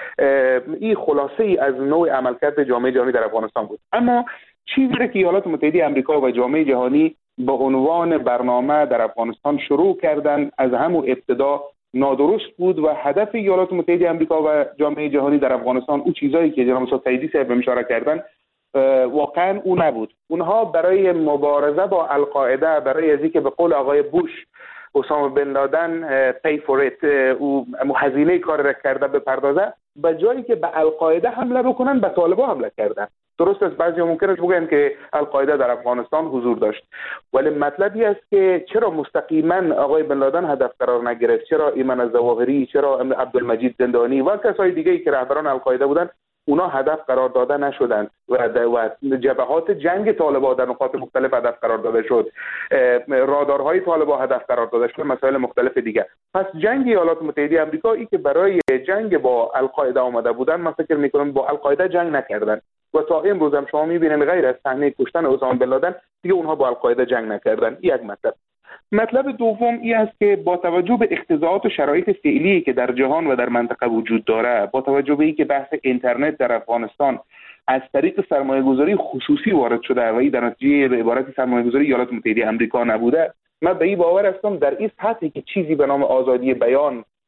این خلاصه ای از نوع عملکرد جامعه جهانی در افغانستان بود. اما چیزی که ایالات متحده آمریکا و جامعه جهانی به عنوان برنامه در افغانستان شروع کردن از همون ابتدا نادرست بود و هدف ایالات متحده آمریکا و جامعه جهانی در افغانستان اون چیزایی که جناب سیدی صاحب اشاره کردن واقعا اون نبود. اونها برای مبارزه با القاعده، برای از اینکه به قول آقای بوش اسامه بن لادن pay for it او هزینه کار را کرده بپردازه، به جایی که به القاعده حمله بکنن به طالبان حمله کردن. درست است بعضی ممکنه بگن که القاعده در افغانستان حضور داشت، ولی مطلبی است که چرا مستقیما آقای بن لادن هدف قرار نگرفت، چرا ایمن الظواهری، چرا عبدالمجید زندانی و کسای دیگه‌ای که رهبران القاعده بودن اونا هدف قرار داده نشدند و جبهات جنگ طالبان در نقاط مختلف هدف قرار داده شد، رادارهای طالبان هدف قرار داده شد، مسائل مختلف دیگه. پس جنگ ایالات متحده آمریکا که برای جنگ با القاعده آمده بودن، من فکر می‌کنم با القاعده جنگ نکردن و تا امروز هم شما می‌بینید غیر از صحنه کشتن اسامه بن لادن دیگه اونها با القاعده جنگ نکردن. یک مطلب دوم این است که با توجه به اقتضاعات و شرایط فعلی که در جهان و در منطقه وجود داره، با توجه به اینکه بحث اینترنت در افغانستان از طریق سرمایه‌گذاری خصوصی وارد شده و این در نتیجه به عبارت سرمایه‌گذاری ایالات متحده آمریکا نبوده، من به این باور هستم در این سطحی که چیزی به نام آزادی بیان،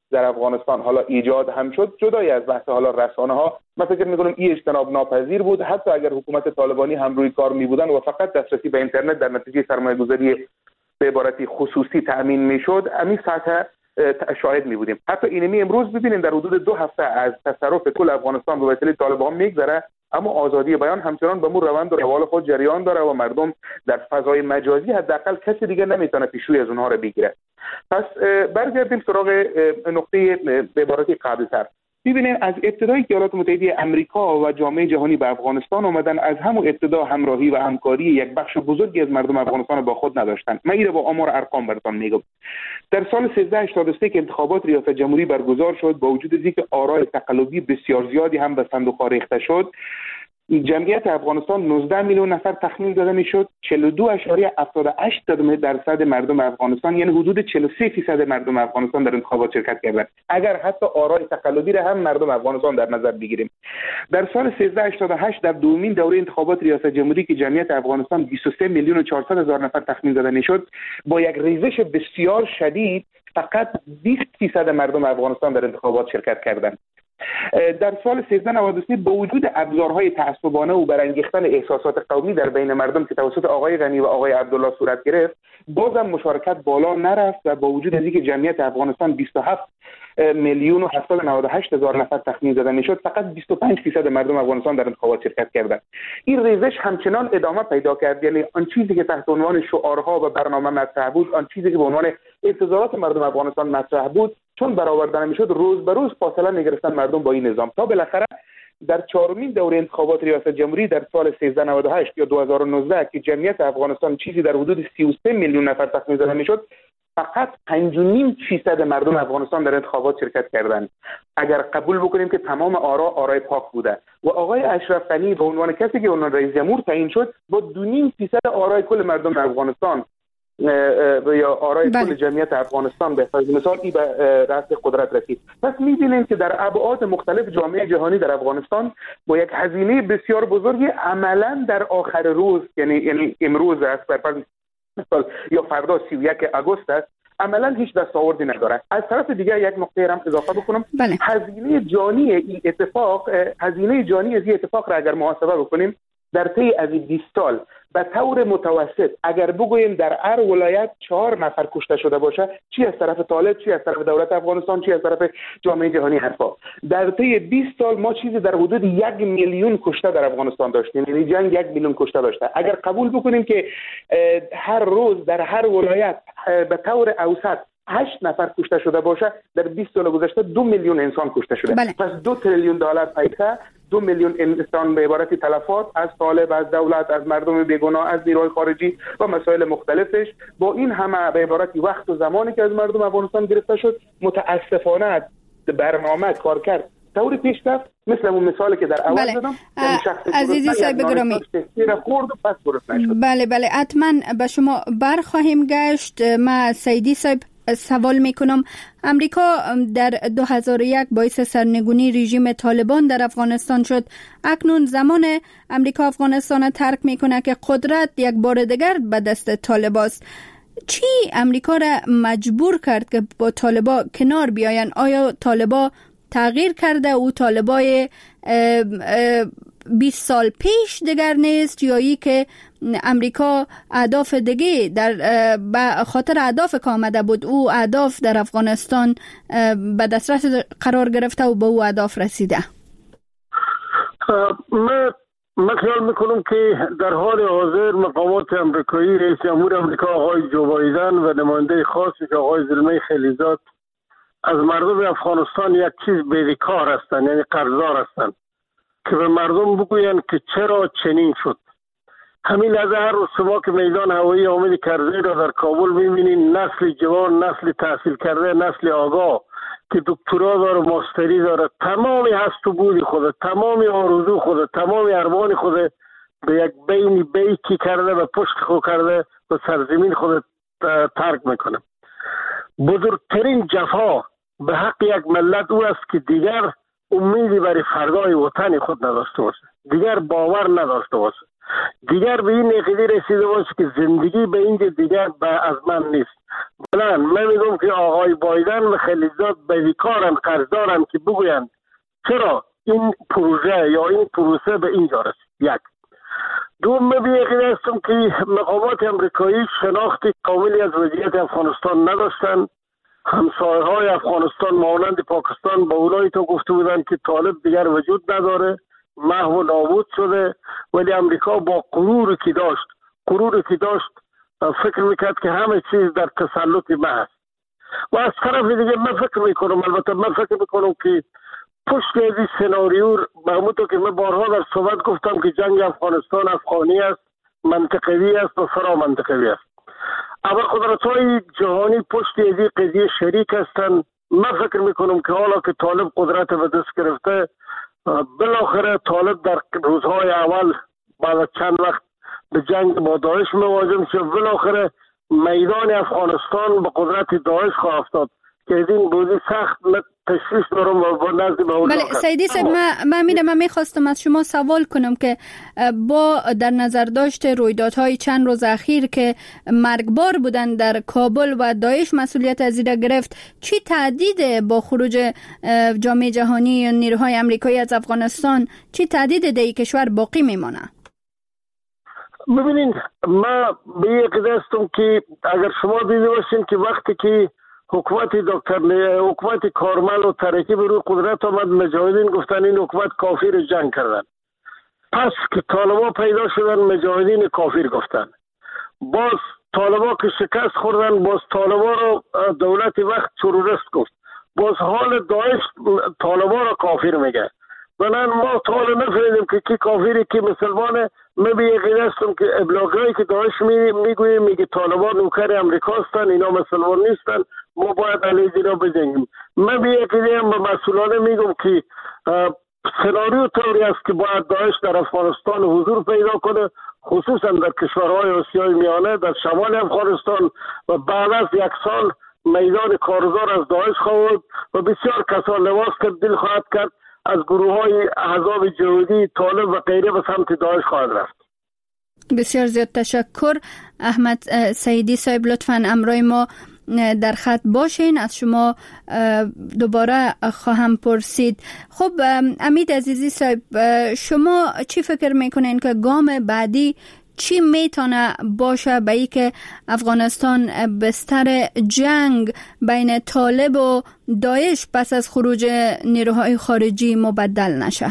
در افغانستان حالا ایجاد هم شد، جدای از بحث حالا رسانه ها، من فکر می‌کنم این اجتناب ناپذیر بود. حتی اگر حکومت طالبانی هم روی کار می‌بودن و فقط دسترسی به اینترنت در نتیجه سرمایه‌گذاری به عبارتی خصوصی تأمین می‌شد، همین سطح شاهد می‌بودیم. حتی اینمی امروز ببینید در حدود 2 هفته از تصرف کل افغانستان به وسیله طالبان میگذره، اما آزادی بیان همچنان به مور روند و روال خود جریان داره و مردم در فضای مجازی حداقل کسی دیگه نمیتونه پیشروی از اونها رو بگیره. پس برگردیم سراغ نقطه به عبارتی قبل‌تر. ببینید از ابتدای که ایالات متحده آمریکا و جامعه جهانی به افغانستان آمدن، از همون ابتدا همراهی و همکاری یک بخش بزرگی از مردم افغانستان با خود نداشتند. من این رو با آمار ارقام براتون میگم. در سال 1383 که انتخابات ریاست جمهوری برگزار شد، با وجود اینکه آرای تقلبی بسیار زیادی هم به صندوق‌ها ریخته شد، جمعیت افغانستان 19 میلیون نفر تخمین داده میشد. 42.78% مردم افغانستان، یعنی حدود 43% مردم افغانستان در انتخابات شرکت کردند، اگر حتی آرای تقلبی را هم مردم افغانستان در نظر بگیریم. در سال 1388 در دومین دوره انتخابات ریاست جمهوری که جمعیت افغانستان 23 میلیون و 400 هزار نفر تخمین داده میشد، با یک ریزش بسیار شدید فقط 20% مردم افغانستان در انتخابات شرکت کردند. در سال 1393 با وجود ابزارهای تعصبانه و برانگیختن احساسات قومی در بین مردم که توسط آقای غنی و آقای عبدالله صورت گرفت، بازم مشارکت بالا نرفت و با وجود اینکه جمعیت افغانستان 27 میلیون و 798 هزار نفر تخمین داده میشد، فقط 25% مردم افغانستان در انتخابات شرکت کردند. این ریزش همچنان ادامه پیدا کرد، یعنی آن چیزی که تحت عنوان شعارها و برنامه مطرح بود، آن چیزی که به عنوان انتظارات مردم افغانستان مطرح بود، چون برآورده نمیشد، روز به روز فاصله میگرفتن مردم با این نظام، تا بالاخره در 4مین دوره انتخابات ریاست جمهوری در سال 1398 یا 2019 که جمعیت افغانستان چیزی در حدود 33 میلیون نفر تخمین داده میشد، فقط 5.5% مردم افغانستان در انتخابات شرکت کردند. اگر قبول بکنیم که تمام آرای پاک بوده و آقای اشرف غنی به عنوان کسی که اون رئیس جمهور تعیین شد، با 2.5% آرای کل مردم افغانستان یا آرای کل جمعیت افغانستان به فرض مثال این به رأس قدرت رسید. پس می‌بینیم که در ابعاد مختلف جامعه جهانی در افغانستان با یک هزینه بسیار بزرگی عملاً در آخر روز، یعنی امروز است بر فرض مثال یا فردا 31 آگوست است، عملاً هیچ دستاوردی نداره. از طرف دیگر یک نکته هم اضافه بکنم، هزینه جانی این اتفاق را اگر محاسبه بکنیم در طی از 20 سال به طور متوسط اگر بگوییم در هر ولایت 4 نفر کشته شده باشه، چی از طرف طالب، چی از طرف دولت افغانستان، چی از طرف جامعه جهانی حرفا، در طی 20 سال ما چیزی در حدود 1 میلیون کشته در افغانستان داشتیم، یعنی جنگ 1 میلیون کشته داشته. اگر قبول بکنیم که هر روز در هر ولایت به طور اوسط 8 نفر کشته شده باشه، در 20 سال گذشته 2 میلیون انسان کشته شده. پس 2 تریلیون دلار پیسه، 2 میلیون انسان به عبارت تلفات از طالب، از دولت، از مردم بیگناه، از نیروهای خارجی و مسائل مختلفش، با این همه به عبارت وقت و زمانی که از مردم افغانستان گرفته شد، متاسفانه برنامه کار کرد طوری پیش رفت مثل اون مثالی که در اول زدم. عزیزی صاحب گرامی، بله حتما به شما برخواهیم گشت. ما سیدی صاحب سوال میکنم، امریکا در 2001 باعث سرنگونی رژیم طالبان در افغانستان شد. اکنون زمان امریکا افغانستان ترک میکنه که قدرت یک بار دیگر به دست طالباست. چی امریکا را مجبور کرد که با طالبا کنار بیاین؟ آیا طالبا تغییر کرده او طالبای 20 سال پیش دیگر نیست، یا ای که امریکا اهداف دیگه به خاطر اهداف که آمده بود، او اهداف در افغانستان به دسترس قرار گرفته و به او اهداف رسیده؟ من خیال میکنم که در حال حاضر مقامات امریکایی، رئیس جمهور امریکا آقای جو بایدن و نماینده خاصی که آقای زلمه خلیزاد از مردم افغانستان یک چیز بیکار هستند، یعنی قرضدار هستند که به مردم بگویند که چرا چنین شد. همین از هر روز شما که میدان هوایی حامد کرزی را در کابل میبینید، نسل جوان، نسل تحصیل کرده، نسل آگاه که دکترا داره، ماستری داره، تمامی هست و بود خود، تمامی آرزو خود، تمامی ارمان خود به یک بین بیتی کرده و پشت خود کرده و سرزمین خود ترک میکنه. بزرگترین جفا به حق یک ملت او است که دیگر امیدی برای فردای وطن خود نداشته باشه، دیگر باور نداشته باشه. دیگر به این عقیده رسیده باشه که زندگی به اینجا دیگر از من نیست. بلند من میگم که آقای بایدن و خلیلزاد بیکارن، قرضدارن که بگویند چرا این پروژه یا این پروسه به اینجا رسید. یک. دوم من به عقیده هستم که مقامات امریکایی شناخت کاملی از وضعیت افغانستان نداشتن. همسایه های افغانستان مانند پاکستان با اونایی تو گفته بودن که طالب دیگر وجود نداره، محو و نابود شده، ولی امریکا با غروری که داشت فکر میکرد که همه چیز در تسلط ما هست. و از طرف دیگه من فکر میکنم که پشت از این سناریو به همونطور که من بارها در صحبت گفتم که جنگ افغانستان افغانی است، منطقوی است و فرا منطقوی است. اما قدرت‌های جهانی پشت از این قضیه شریک هستند. من فکر میکنم که حالا که طالب قدرت به دست گرفته، بالاخره طالب در روزهای اول بعد از چند وقت به جنگ با داعش مواجه میشه، بالاخره میدان افغانستان به قدرت داعش خواهد افتاد که از این بودی سخت تشویش دارم با نزد به اون. بله سیدی صاحب، من میخواستم از شما سوال کنم که با در نظر داشت رویدادهای چند روز اخیر که مرگبار بودن در کابل و داعش مسئولیت از این گرفت، چی تهدید با خروج جامعه جهانی یا نیروهای امریکایی از افغانستان، چی تهدید در کشور باقی میمانه؟ ببینید ما به این عقیده هستم که اگر شما دیده باشین که وقتی که حکومت کارمل و ترکی به روی قدرت آمد، مجاهدین گفتن این حکومت کافر جنگ کردن. پس که طالبا پیدا شدن مجاهدین کافر گفتن. باز طالبا که شکست خوردن، باز طالبا رو دولت وقت تروریست گفت. باز حال داعش طالبا رو کافر میگه. بنابراین ما طالب نفهمیدیم که کی کافری کی مسلمانه. من به یقین هستم که ابلاغایی که داعش میگه طالبان نوکر امریکا هستن، اینا مسلمان نیستن، ما باید علیه اینا بجنگیم. من به یقین هم به مسئولانه میگم که سناریو طوری است که باید داعش در افغانستان حضور پیدا کنه، خصوصا در کشورهای آسیای میانه، در شمال افغانستان، و بعد از یک سال میدان کارزار از داعش خواهد و بسیار کسان لباس تبدیل خواهد کرد، از گروه های احزاب جهادی طالب و غیره به سمت داعش خواهد رفت. بسیار زیاد تشکر. احمد سیدی صاحب، لطفاً امرای ما در خط باشین، از شما دوباره خواهم پرسید. خب امید عزیزی صاحب، شما چی فکر میکنین که گام بعدی چی میتونه باشه به ای که افغانستان بستر جنگ بین طالب و داعش پس از خروج نیروهای خارجی مبدل نشه؟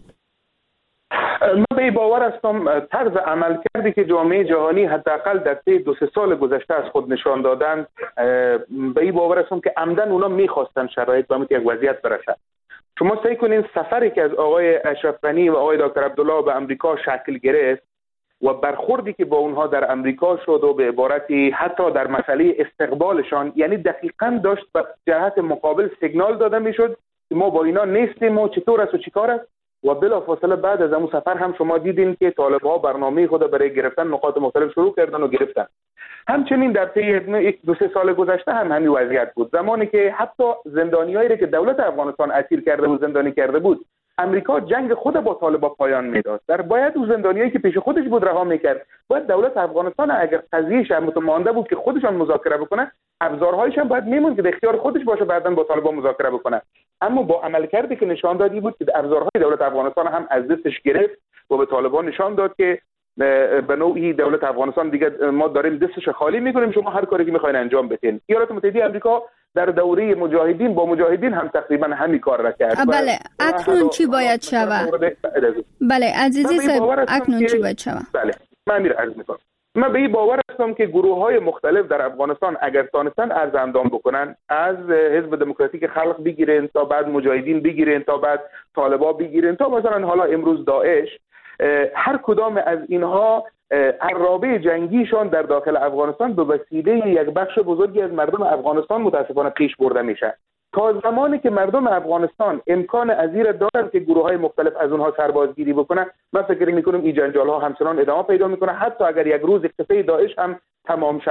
من به باور هستم طرز عمل کردی که جامعه جهانی حداقل در طی 2-3 سال گذشته از خود نشان دادند، به این باور هستم که عمدن اونا میخواستن شرایط به یک وضعیت برسه. شما سعی کنین سفری که از آقای اشرف غنی و آقای دکتر عبدالله به امریکا شکل گرفت و برخوردی که با اونها در امریکا شد و به عبارتی حتی در مسئله استقبالشان، یعنی دقیقاً داشت به جهت مقابل سیگنال داده میشد که ما با اینا نیستیم و چطور است و چیکار است. و بلافاصله بعد از اون سفر هم شما دیدین که طالب‌ها برنامه خود برای گرفتن نقاط مختلف شروع کردن و گرفتن. همچنین در طی 1-2 سال گذشته هم همین وضعیت بود، زمانی که حتی زندانیایی که دولت افغانستان اسیر کرده بود، زندانی کرده بود، امریکا جنگ خود با طالبان پایان میداد. در باید اون زندانیایی که پیش خودش بود رها میکرد. باید دولت افغانستان اگر قضیهش هم مانده بود که خودشان مذاکره بکنه، ابزارهایش هم باید میموند که در اختیار خودش باشه بعداً با طالبان مذاکره بکنه. اما با عملکردی که نشان دادی بود که ابزارهای دولت افغانستان هم از دستش گرفت و به طالبان نشان داد که به نوعی دولت افغانستان دیگه ما داریم دستش خالی میکنیم، شما هر کاری که میخواین انجام بدین. ایالات متحده آمریکا در دوره مجاهدین با مجاهدین هم تقریبا همین کار را کرد. بله، اکنون چی باید شود؟ بله عزیزی صاحب، اکنون چی باید شود؟ بله من عرض میکنم. من به این باور هستم که گروه‌های مختلف در افغانستان اگر تانستن عرض اندام بکنن، از حزب دموکراتیک خلق بگیرن تا بعد مجاهدین بگیرن تا بعد طالبا بگیرن تا مثلا حالا امروز داعش، هر کدام از اینها عرابه جنگیشان در داخل افغانستان به وسیله یک بخش بزرگی از مردم افغانستان متاسفانه پیش برده میشه. تا زمانی که مردم افغانستان امکان ازیر دارن که گروه‌های مختلف از اونها سربازگیری بکنن، من فکر می‌کنم این جنجال‌ها همچنان ادامه پیدا می‌کنه. حتی اگر یک روز اختفای داعش هم تمام شود،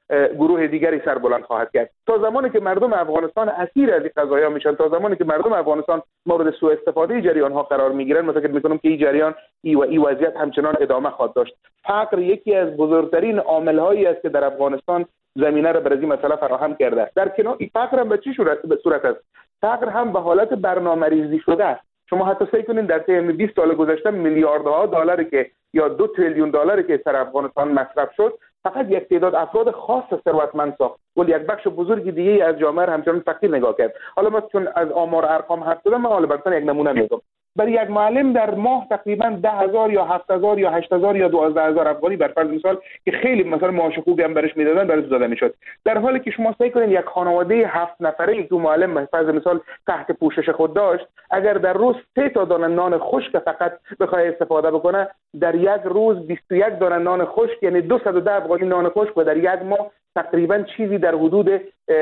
گروه دیگری سربلند خواهد کرد. تا زمانی که مردم افغانستان اسیر از این قضایا میشن، تا زمانی که مردم افغانستان مورد سوء استفاده جریان ها قرار میگیرن، مثلا میکنم که این جریان این وضعیت همچنان ادامه خواهد داشت. فقر یکی از بزرگترین عامل هایی است که در افغانستان زمینه را برای این مسئله فراهم کرده است. در کنار این فقر هم به چه صورت است؟ فقر هم به حالت برنامه‌ریزی شده است. شما حتی فکر کنید در طی 20 سال گذشته میلیاردها دلاری که یا 2 تریلیون دلاری که در افغانستان مصرف شد، فقط یک تعداد افراد خاص ثروتمند ساخت، ولی یک بخش بزرگ دیگه از جامعه همچنان فقیر نگاه کرد. حالا ما چون از آمار ارقام حرف زدم، من حالا براتون یک نمونه میگم. برای یک معلم در ماه تقریبا 10,000 یا 7,000 یا 8,000 یا 12,000 افغانی بر فرض مثال که خیلی مثلا معاش خوبی هم برش میدادن برش داده میشد. در حالی که شما فکر کنید یک خانواده 7 نفره که معلم بر فرض مثال تحت پوشش خود داشت، اگر در روز 3 تا دانه نان خشک فقط بخواد استفاده بکنه، در یک روز 21 دانه نان خشک یعنی 210 افغانی نان خشک و در یک ماه تقریبا چیزی در حدود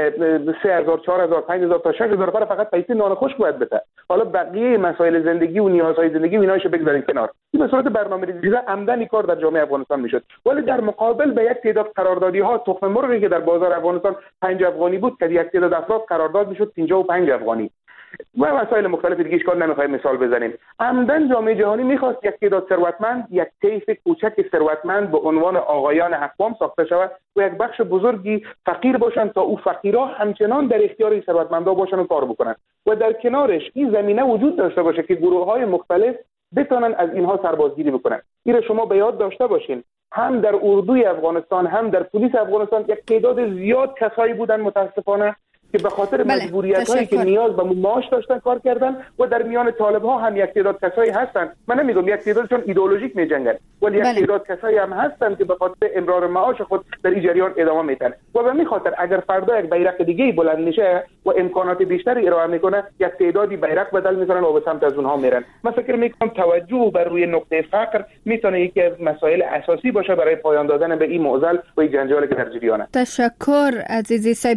3,000 4,000 5,000 تا 6,000 فقط پیسه نان خشک باید بده. حالا بقیه مسائل زندگی و نیازهای زندگی و ایناشو بگذارید کنار. این به صورت برنامه‌ریزی عمدن کار در جامعه افغانستان میشد. ولی در مقابل به یک تعداد قراردادی‌ها تخم مرغی که در بازار افغانستان 5 افغانی بود، که یک تعداد افراد قرارداد میشد 55 افغانی. و مسائل مختلف دیگه اشکال نمیخوایم مثال بزنیم. عمدن جامعه جهانی میخواست یک تعداد ثروتمند، یک طیف کوچک ثروتمند به عنوان آقایان اقوام ساخته شود و یک بخش بزرگی فقیر باشن تا او فقیرها همچنان در اختیار ثروتمندا باشن و کار بکنن و در کنارش این زمینه وجود داشته باشه که گروه‌های مختلف بتونن از اینها سربازگیری بکنن. این رو شما به یاد داشته باشین، هم در اردوی افغانستان هم در پلیس افغانستان یک تعداد زیاد کسایی بودن متاسفانه که به خاطر مجبوریت‌هایی که نیاز به معاش داشتن کار کردن و در میان طالب‌ها هم یک تعداد کسایی هستن. من نمیگم یک تعداد چون ایدئولوژیک می‌جنگن، ولی یک تعداد کسایی هم هستن که به خاطر امرار معاش خود در این جریان ادامه میدن و به همین خاطر اگر فردا یک بیرق دیگه بلند میشه و امکانات بیشتری ارائه میکنه، یک تعدادی بیرق بدل میکنن و به سمت از اونها میرن. من فکر میکنم توجه بر روی نقطه فقر میتونه یکی از مسائل اساسی باشه برای پایان دادن به این معضل و این جنجالی که در جریانه. تشکر عزیزی صاحب.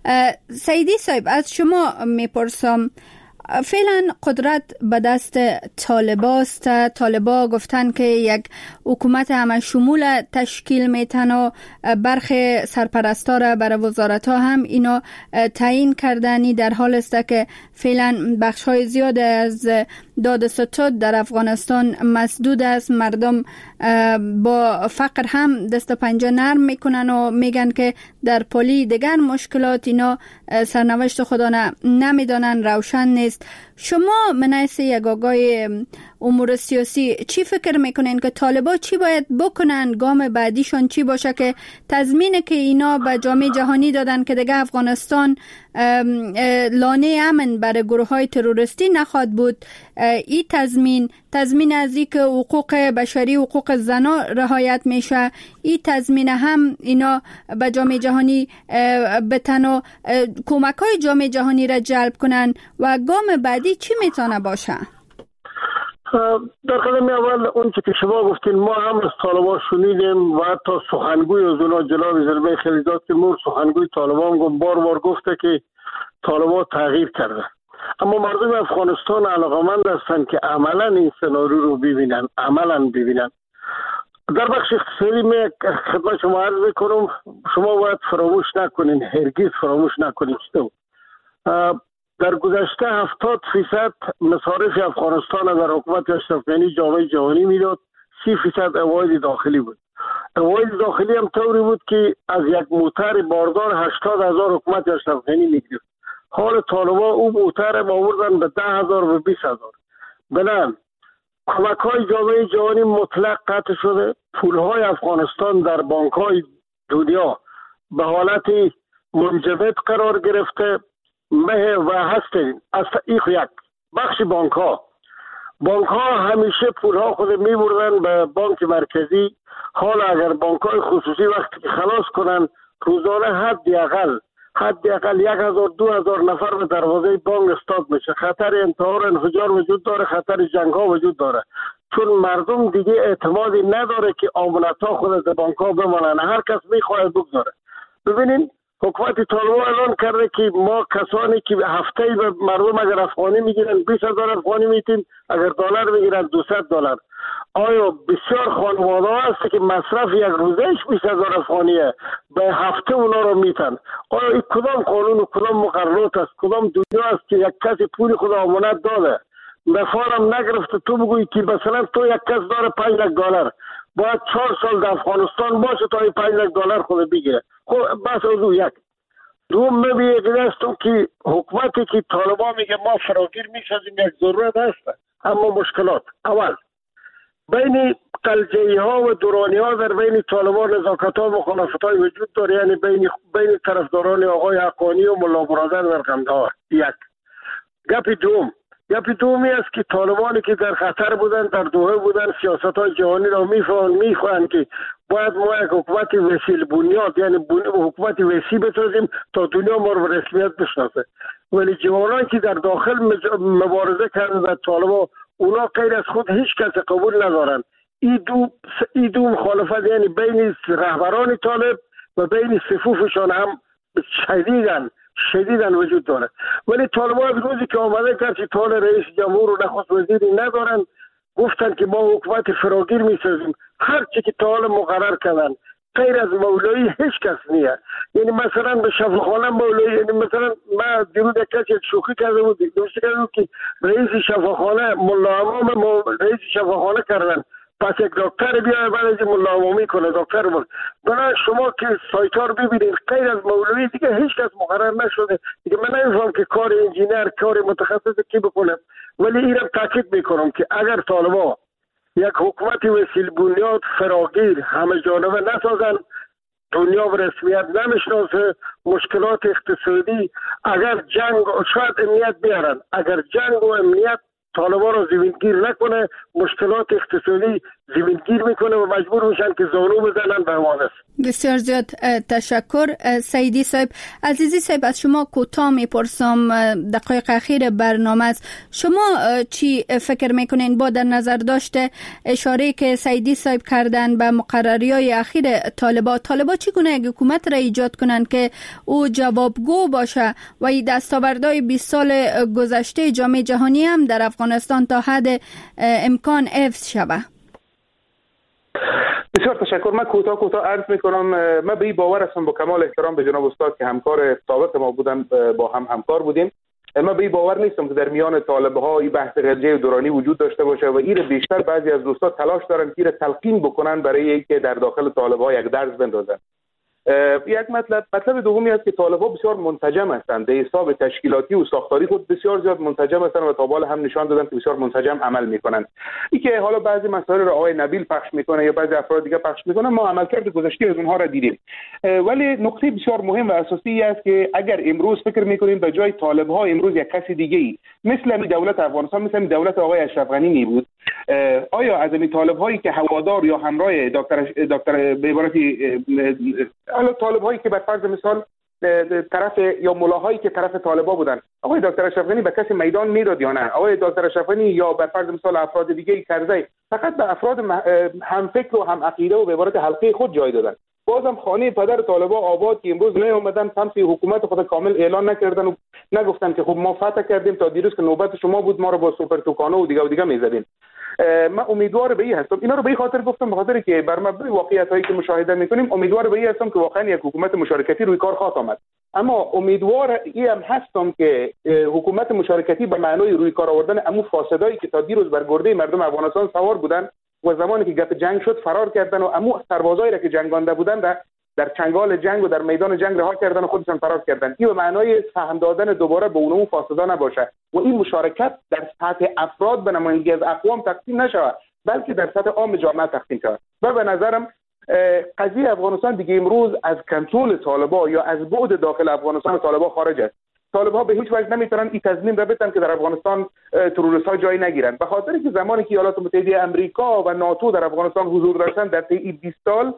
سیدی صاحب، از شما میپرسم، فعلا قدرت به دست طالباست. طالبا گفتن که یک حکومت همه شمول تشکیل میتن و برخی سرپرستا را برای وزارت ها هم اینا تعیین کردنی، در حال است که فعلا بخش های زیاد از داد ستود در افغانستان مسدود است. مردم با فقر هم دست پنجه نرم میکنن و میگن که در پلی دیگر مشکلات اینا سرنوشت خدا نمیدانن، روشن نیست. شما منعیس یک آقای امور سیاسی چی فکر میکنین که طالبا چی باید بکنن؟ گام بعدیشون چی باشه که تضمینه که اینا به جامعه جهانی دادن که دیگه افغانستان لانه امن برای گروه های تروریستی نخواد بود؟ این تضمین از این که حقوق بشری، حقوق زنا رعایت میشه، این تضمین هم اینا به جامعه جهانی بتن و کمک های جامعه جهانی را جلب کنن و گام بعدی چی میتونه باشه؟ در قدم اول اون که شما گفتین ما هم از طالبان شنیدیم و حتی سخنگوی از اونا جناب زلمه خلیزاد که مور سخنگوی طالبان بار گفته که طالبان تغییر کرده، اما مردم افغانستان علاقمند هستند که عملا این سناریو رو ببینن، عملا ببینن. در بخش اقتصادی می خدمت شما عرض میکنم، شما باید فراموش نکنین، هرگز فراموش نکنین در گذشته 70% مصارف افغانستان در حکومت اشرف غنی جامعه جهانی میداد، 30% عواید داخلی بود. عواید داخلی هم طوری بود که از یک موتر باردار 80,000 حکومت اشرف غنی میگرفت. حال طالبان او موتر ما آوردن به 10,000 و 20,000. بنابراین کمک های جامعه جهانی مطلق قطع شده. پول های افغانستان در بانک های دنیا به حالت منجمد قرار گرفته و هستین. از یک بخش بانک ها همیشه پول ها خود می بردن به بانک مرکزی. حالا اگر بانک های خصوصی وقتی که خلاص کنن روزانه حداقل 1,000-2,000 نفر به دروازه بانک استاد میشه. خطر انتحار انفجار وجود داره، خطر جنگ ها وجود داره، چون مردم دیگه اعتمادی نداره که امانت ها خود از بانک ها بمانن، هر کس میخواد بگذاره. ببینین حکومت طالبان اعلان کرده که ما کسانی که هفته به مردم اگر افغانی میگیرن 20,000 افغانی میتیم، اگر دلار میگیرن $200. آیا بسیار خانواده هست که مصرف یک روزهش 20,000 افغانیه، به هفته اونا رو میتن؟ آیا این کدام قانون و کدام مقررات است؟ کدام دنیا است که یک کسی پول خود امانت داده نفارم نگرفته تو بگویی که مثلا تو یک کس داره $5,00,000 باید 4 سال در افغانستان باشه تا این $5,00,000 خود بگیره؟ خب بس از او یک دوم میبینستم که حکومتی که طالبان میگه ما فراگیر میسازیم یک ضرورت هست، اما مشکلات اول بین قلجه‌ای ها و دورانی ها در بین طالبان نزاکت ها و مخالفت های وجود داره، یعنی بین طرفداران آقای حقانی و ملا برادر در قندهار. یک گپ دومی است که طالبانی که در خطر بودن، در دوحه بودن، سیاست های جهانی را میخواهند که باید ما یک حکومت وسیل بنیاد، یعنی حکومت وسیع بسازیم تا دنیا ما رو به رسمیت بشناسه. ولی جوانانی که در داخل مبارزه کردن در طالبان، اونا غیر از خود هیچ کس قبول ندارن. این دو مخالفت یعنی بین رهبران طالب و بین صفوفشان هم شدیدن وجود داره. ولی طالبان روزی که آمده که طال رئیس جمهور و نخست وزیری ندارن، گفتن که ما حکومت فراگیر میسازیم. هر چی که طال مقرر کردن غیر از مولایی هیچ کس نیه. یعنی مثلا به شفاخانه مولایی، یعنی مثلا ما دیروز یک کسی شوخی کرده بود که رئیس شفاخانه ملا امام رئیس شفاخانه کردن، پس یک دکتر بیاره بعد از ملا امامی کنه دکتر بود. برای شما که سایتار ببینید غیر از مولوی دیگه هیچ کس مقرر نشده. دیگه من نمیفهم که کار انجینر، کار متخصص کی بکنه. ولی اینم تاکید میکنم که اگر طالبان یک حکومت وسیل بنیاد فراگیر همه جانبه نسازن، دنیا به رسمیت نمیشناسه، مشکلات اقتصادی، اگر جنگ شاید امنیت بیارن، اگر جنگ و امنیت طالبان رو زمینگیر نکنه، مشکلات اقتصادی زمینگیر میکنه و مجبور میشن که زانو بزنن به حوادث. بسیار زیاد تشکر سیدی صاحب. عزیزی صاحب از شما کوتاه میپرسم، دقایق اخیر برنامه است، شما چی فکر میکنین با در نظر داشته اشاره که سیدی صاحب کردن به مقرریات اخیر طالبان چگونه یک حکومت را ایجاد کنند که او جوابگو باشه و این دستاوردهای 20 سال گذشته جامعه جهانی هم در افغانستان تا حد امکان حفظ شود؟ بسیار تشکر. من کوتاه عرض میکنم. من به این باور هستم، با کمال احترام به جناب استاد که همکار سابق ما بودن، با هم همکار بودیم، من به این باور نیستم که در میان طالب‌ها این بحث قلجه دورانی وجود داشته باشه و این بیشتر بعضی از دوستان تلاش دارن که تلقین بکنن برای اینکه در داخل طالب‌ها یک درس بندازن. یک مطلب دومی است که طالب‌ها بسیار منسجم هستند، به حساب تشکیلاتی و ساختاری خود بسیار زیاد منسجم هستند و تا حالا هم نشان دادن که بسیار منسجم عمل میکنند. این که حالا بعضی مسائل را آقای نبیل پخش میکنه یا بعضی افراد دیگه پخش میکنن، ما عملکرد گذشته از اونها را دیدیم. ولی نکته بسیار مهم و اساسی است که اگر امروز فکر میکنیم به جای طالب‌ها امروز یک کسی دیگه‌ای مثل دولت افغانستان، مثل دولت آقای اشرف غنی می بود، آیا از این طالب‌هایی که هوادار یا همراه دکتر به عبارتی حالا طالب‌هایی که بر فرض مثال طرف یا ملاهایی که طرف طالبا بودن، آقای دکتر اشرف غنی به کسی میدان میداد یا نه؟ آقای دکتر اشرف غنی یا بر فرض مثال افراد دیگه کرده فقط به افراد هم فکر و هم عقیده و به عبارت حلقه خود جای دادن. بازم خانه پدر طالبا آباد که امروز نه اومدن سمت حکومت خود کامل اعلان نکردن و نگفتن که خب ما فتح کردیم، تا دیروز که نوبت شما بود ما رو با سوپر توکانو و دیگه میزدین. من امیدوار به این هستم، اینا رو به این خاطر گفتم به خاطر که بر مبنای واقعیتایی که مشاهده میکنیم امیدوار به این هستم که واقعا یک حکومت مشارکتی روی کار خواهد آمد. اما امیدوار این هم هستم که حکومت مشارکتی به معنای روی کار آوردن امو فاسدایی که تا دیروز بر گرده مردم افغانستان سوار بودن و زمانی که گپ جنگ شد فرار کردن و امو سربازایی را که جنگانده بودن در چنگال جنگ و در میدان جنگ رها کردن و خودشان فرار کردن. این به معنای سهم دادن دوباره به اونمو فاسدا نباشه و این مشارکت در سطح افراد به نمایندگی از اقوام تقسیم نشود، بلکه در سطح عام جامعه تقسیم شود. و به نظرم قضیه افغانستان دیگه امروز از کنترل طالبان یا از بعد داخل افغانستان طالبان خارج است. طالبان به هیچ وجه نمیتونن این تضمین را بدن که در افغانستان تروریست‌ها جای نگیرن، به خاطر که زمانی که ایالات متحده آمریکا و ناتو در افغانستان حضور داشتن در طی 20 سال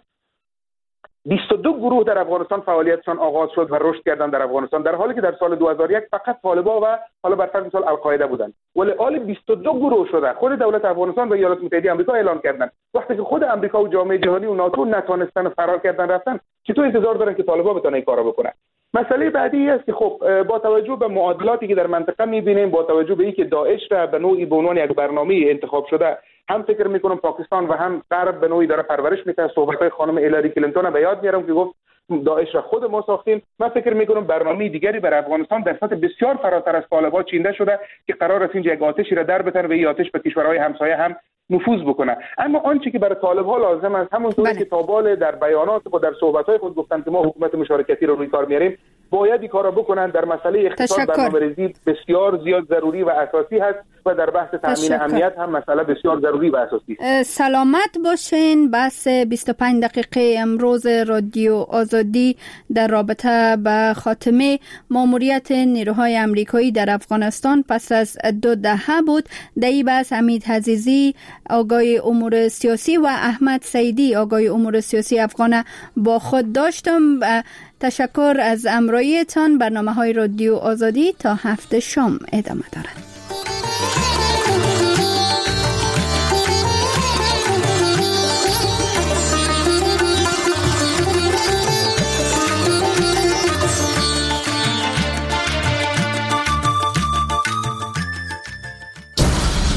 22 گروه در افغانستان فعالیتشان آغاز شد و رشد کردن در افغانستان، در حالی که در سال 2001 فقط طالبان و حالا بر فرض مثال القاعده بودند. ولی حال 22 گروه شده. خود دولت افغانستان و ایالات متحده آمریکا اعلان کردند. وقتی که خود آمریکا و جامعه جهانی و ناتو نتونستن فرار کردن رفتن، چطور انتظار دارن که طالبان بتونن این کارو بکنن؟ مسئله بعدی است که خب با توجه به معادلاتی که در منطقه می‌بینیم، با توجه به اینکه داعش را به نوعی به عنوان یک برنامه انتخاب شده هم فکر می‌کنم پاکستان و هم غرب به نوعی داره پرورش می‌کنه. صحبت‌های خانم هیلاری کلینتون به یاد میارم که گفت داعش را خود ما ساختیم. من فکر می‌کنم برنامه دیگری برای افغانستان در سطح بسیار فراتر از طالب‌ها چینده شده که قرار است اینجا یک آتشی را در بتن و این آتش به کشورهای همسایه هم نفوذ بکنه. اما آنچه که برای طالب‌ها لازم است همونطوری که تابال در بیانات و در صحبت‌های خود گفتن که ما حکومت مشارکتی رو روی کار میاریم، باید این کارا بکنن. در مسئله اقتصاد برنامه‌ریزی بسیار زیاد ضروری و اساسی هست و در بحث تامین امنیت هم مسئله بسیار ضروری و اساسی است. سلامت باشین. بحث 25 دقیقه امروز رادیو آزادی در رابطه به خاتمه ماموریت نیروهای آمریکایی در افغانستان پس از 2 دهه بود. در این بحث حمید عزیزی آگاه امور سیاسی و احمد سیدی آگاه امور سیاسی افغان با خود داشتم. تشکر از همراهیتان. برنامه‌های رادیو آزادی تا هفته شام ادامه دارد.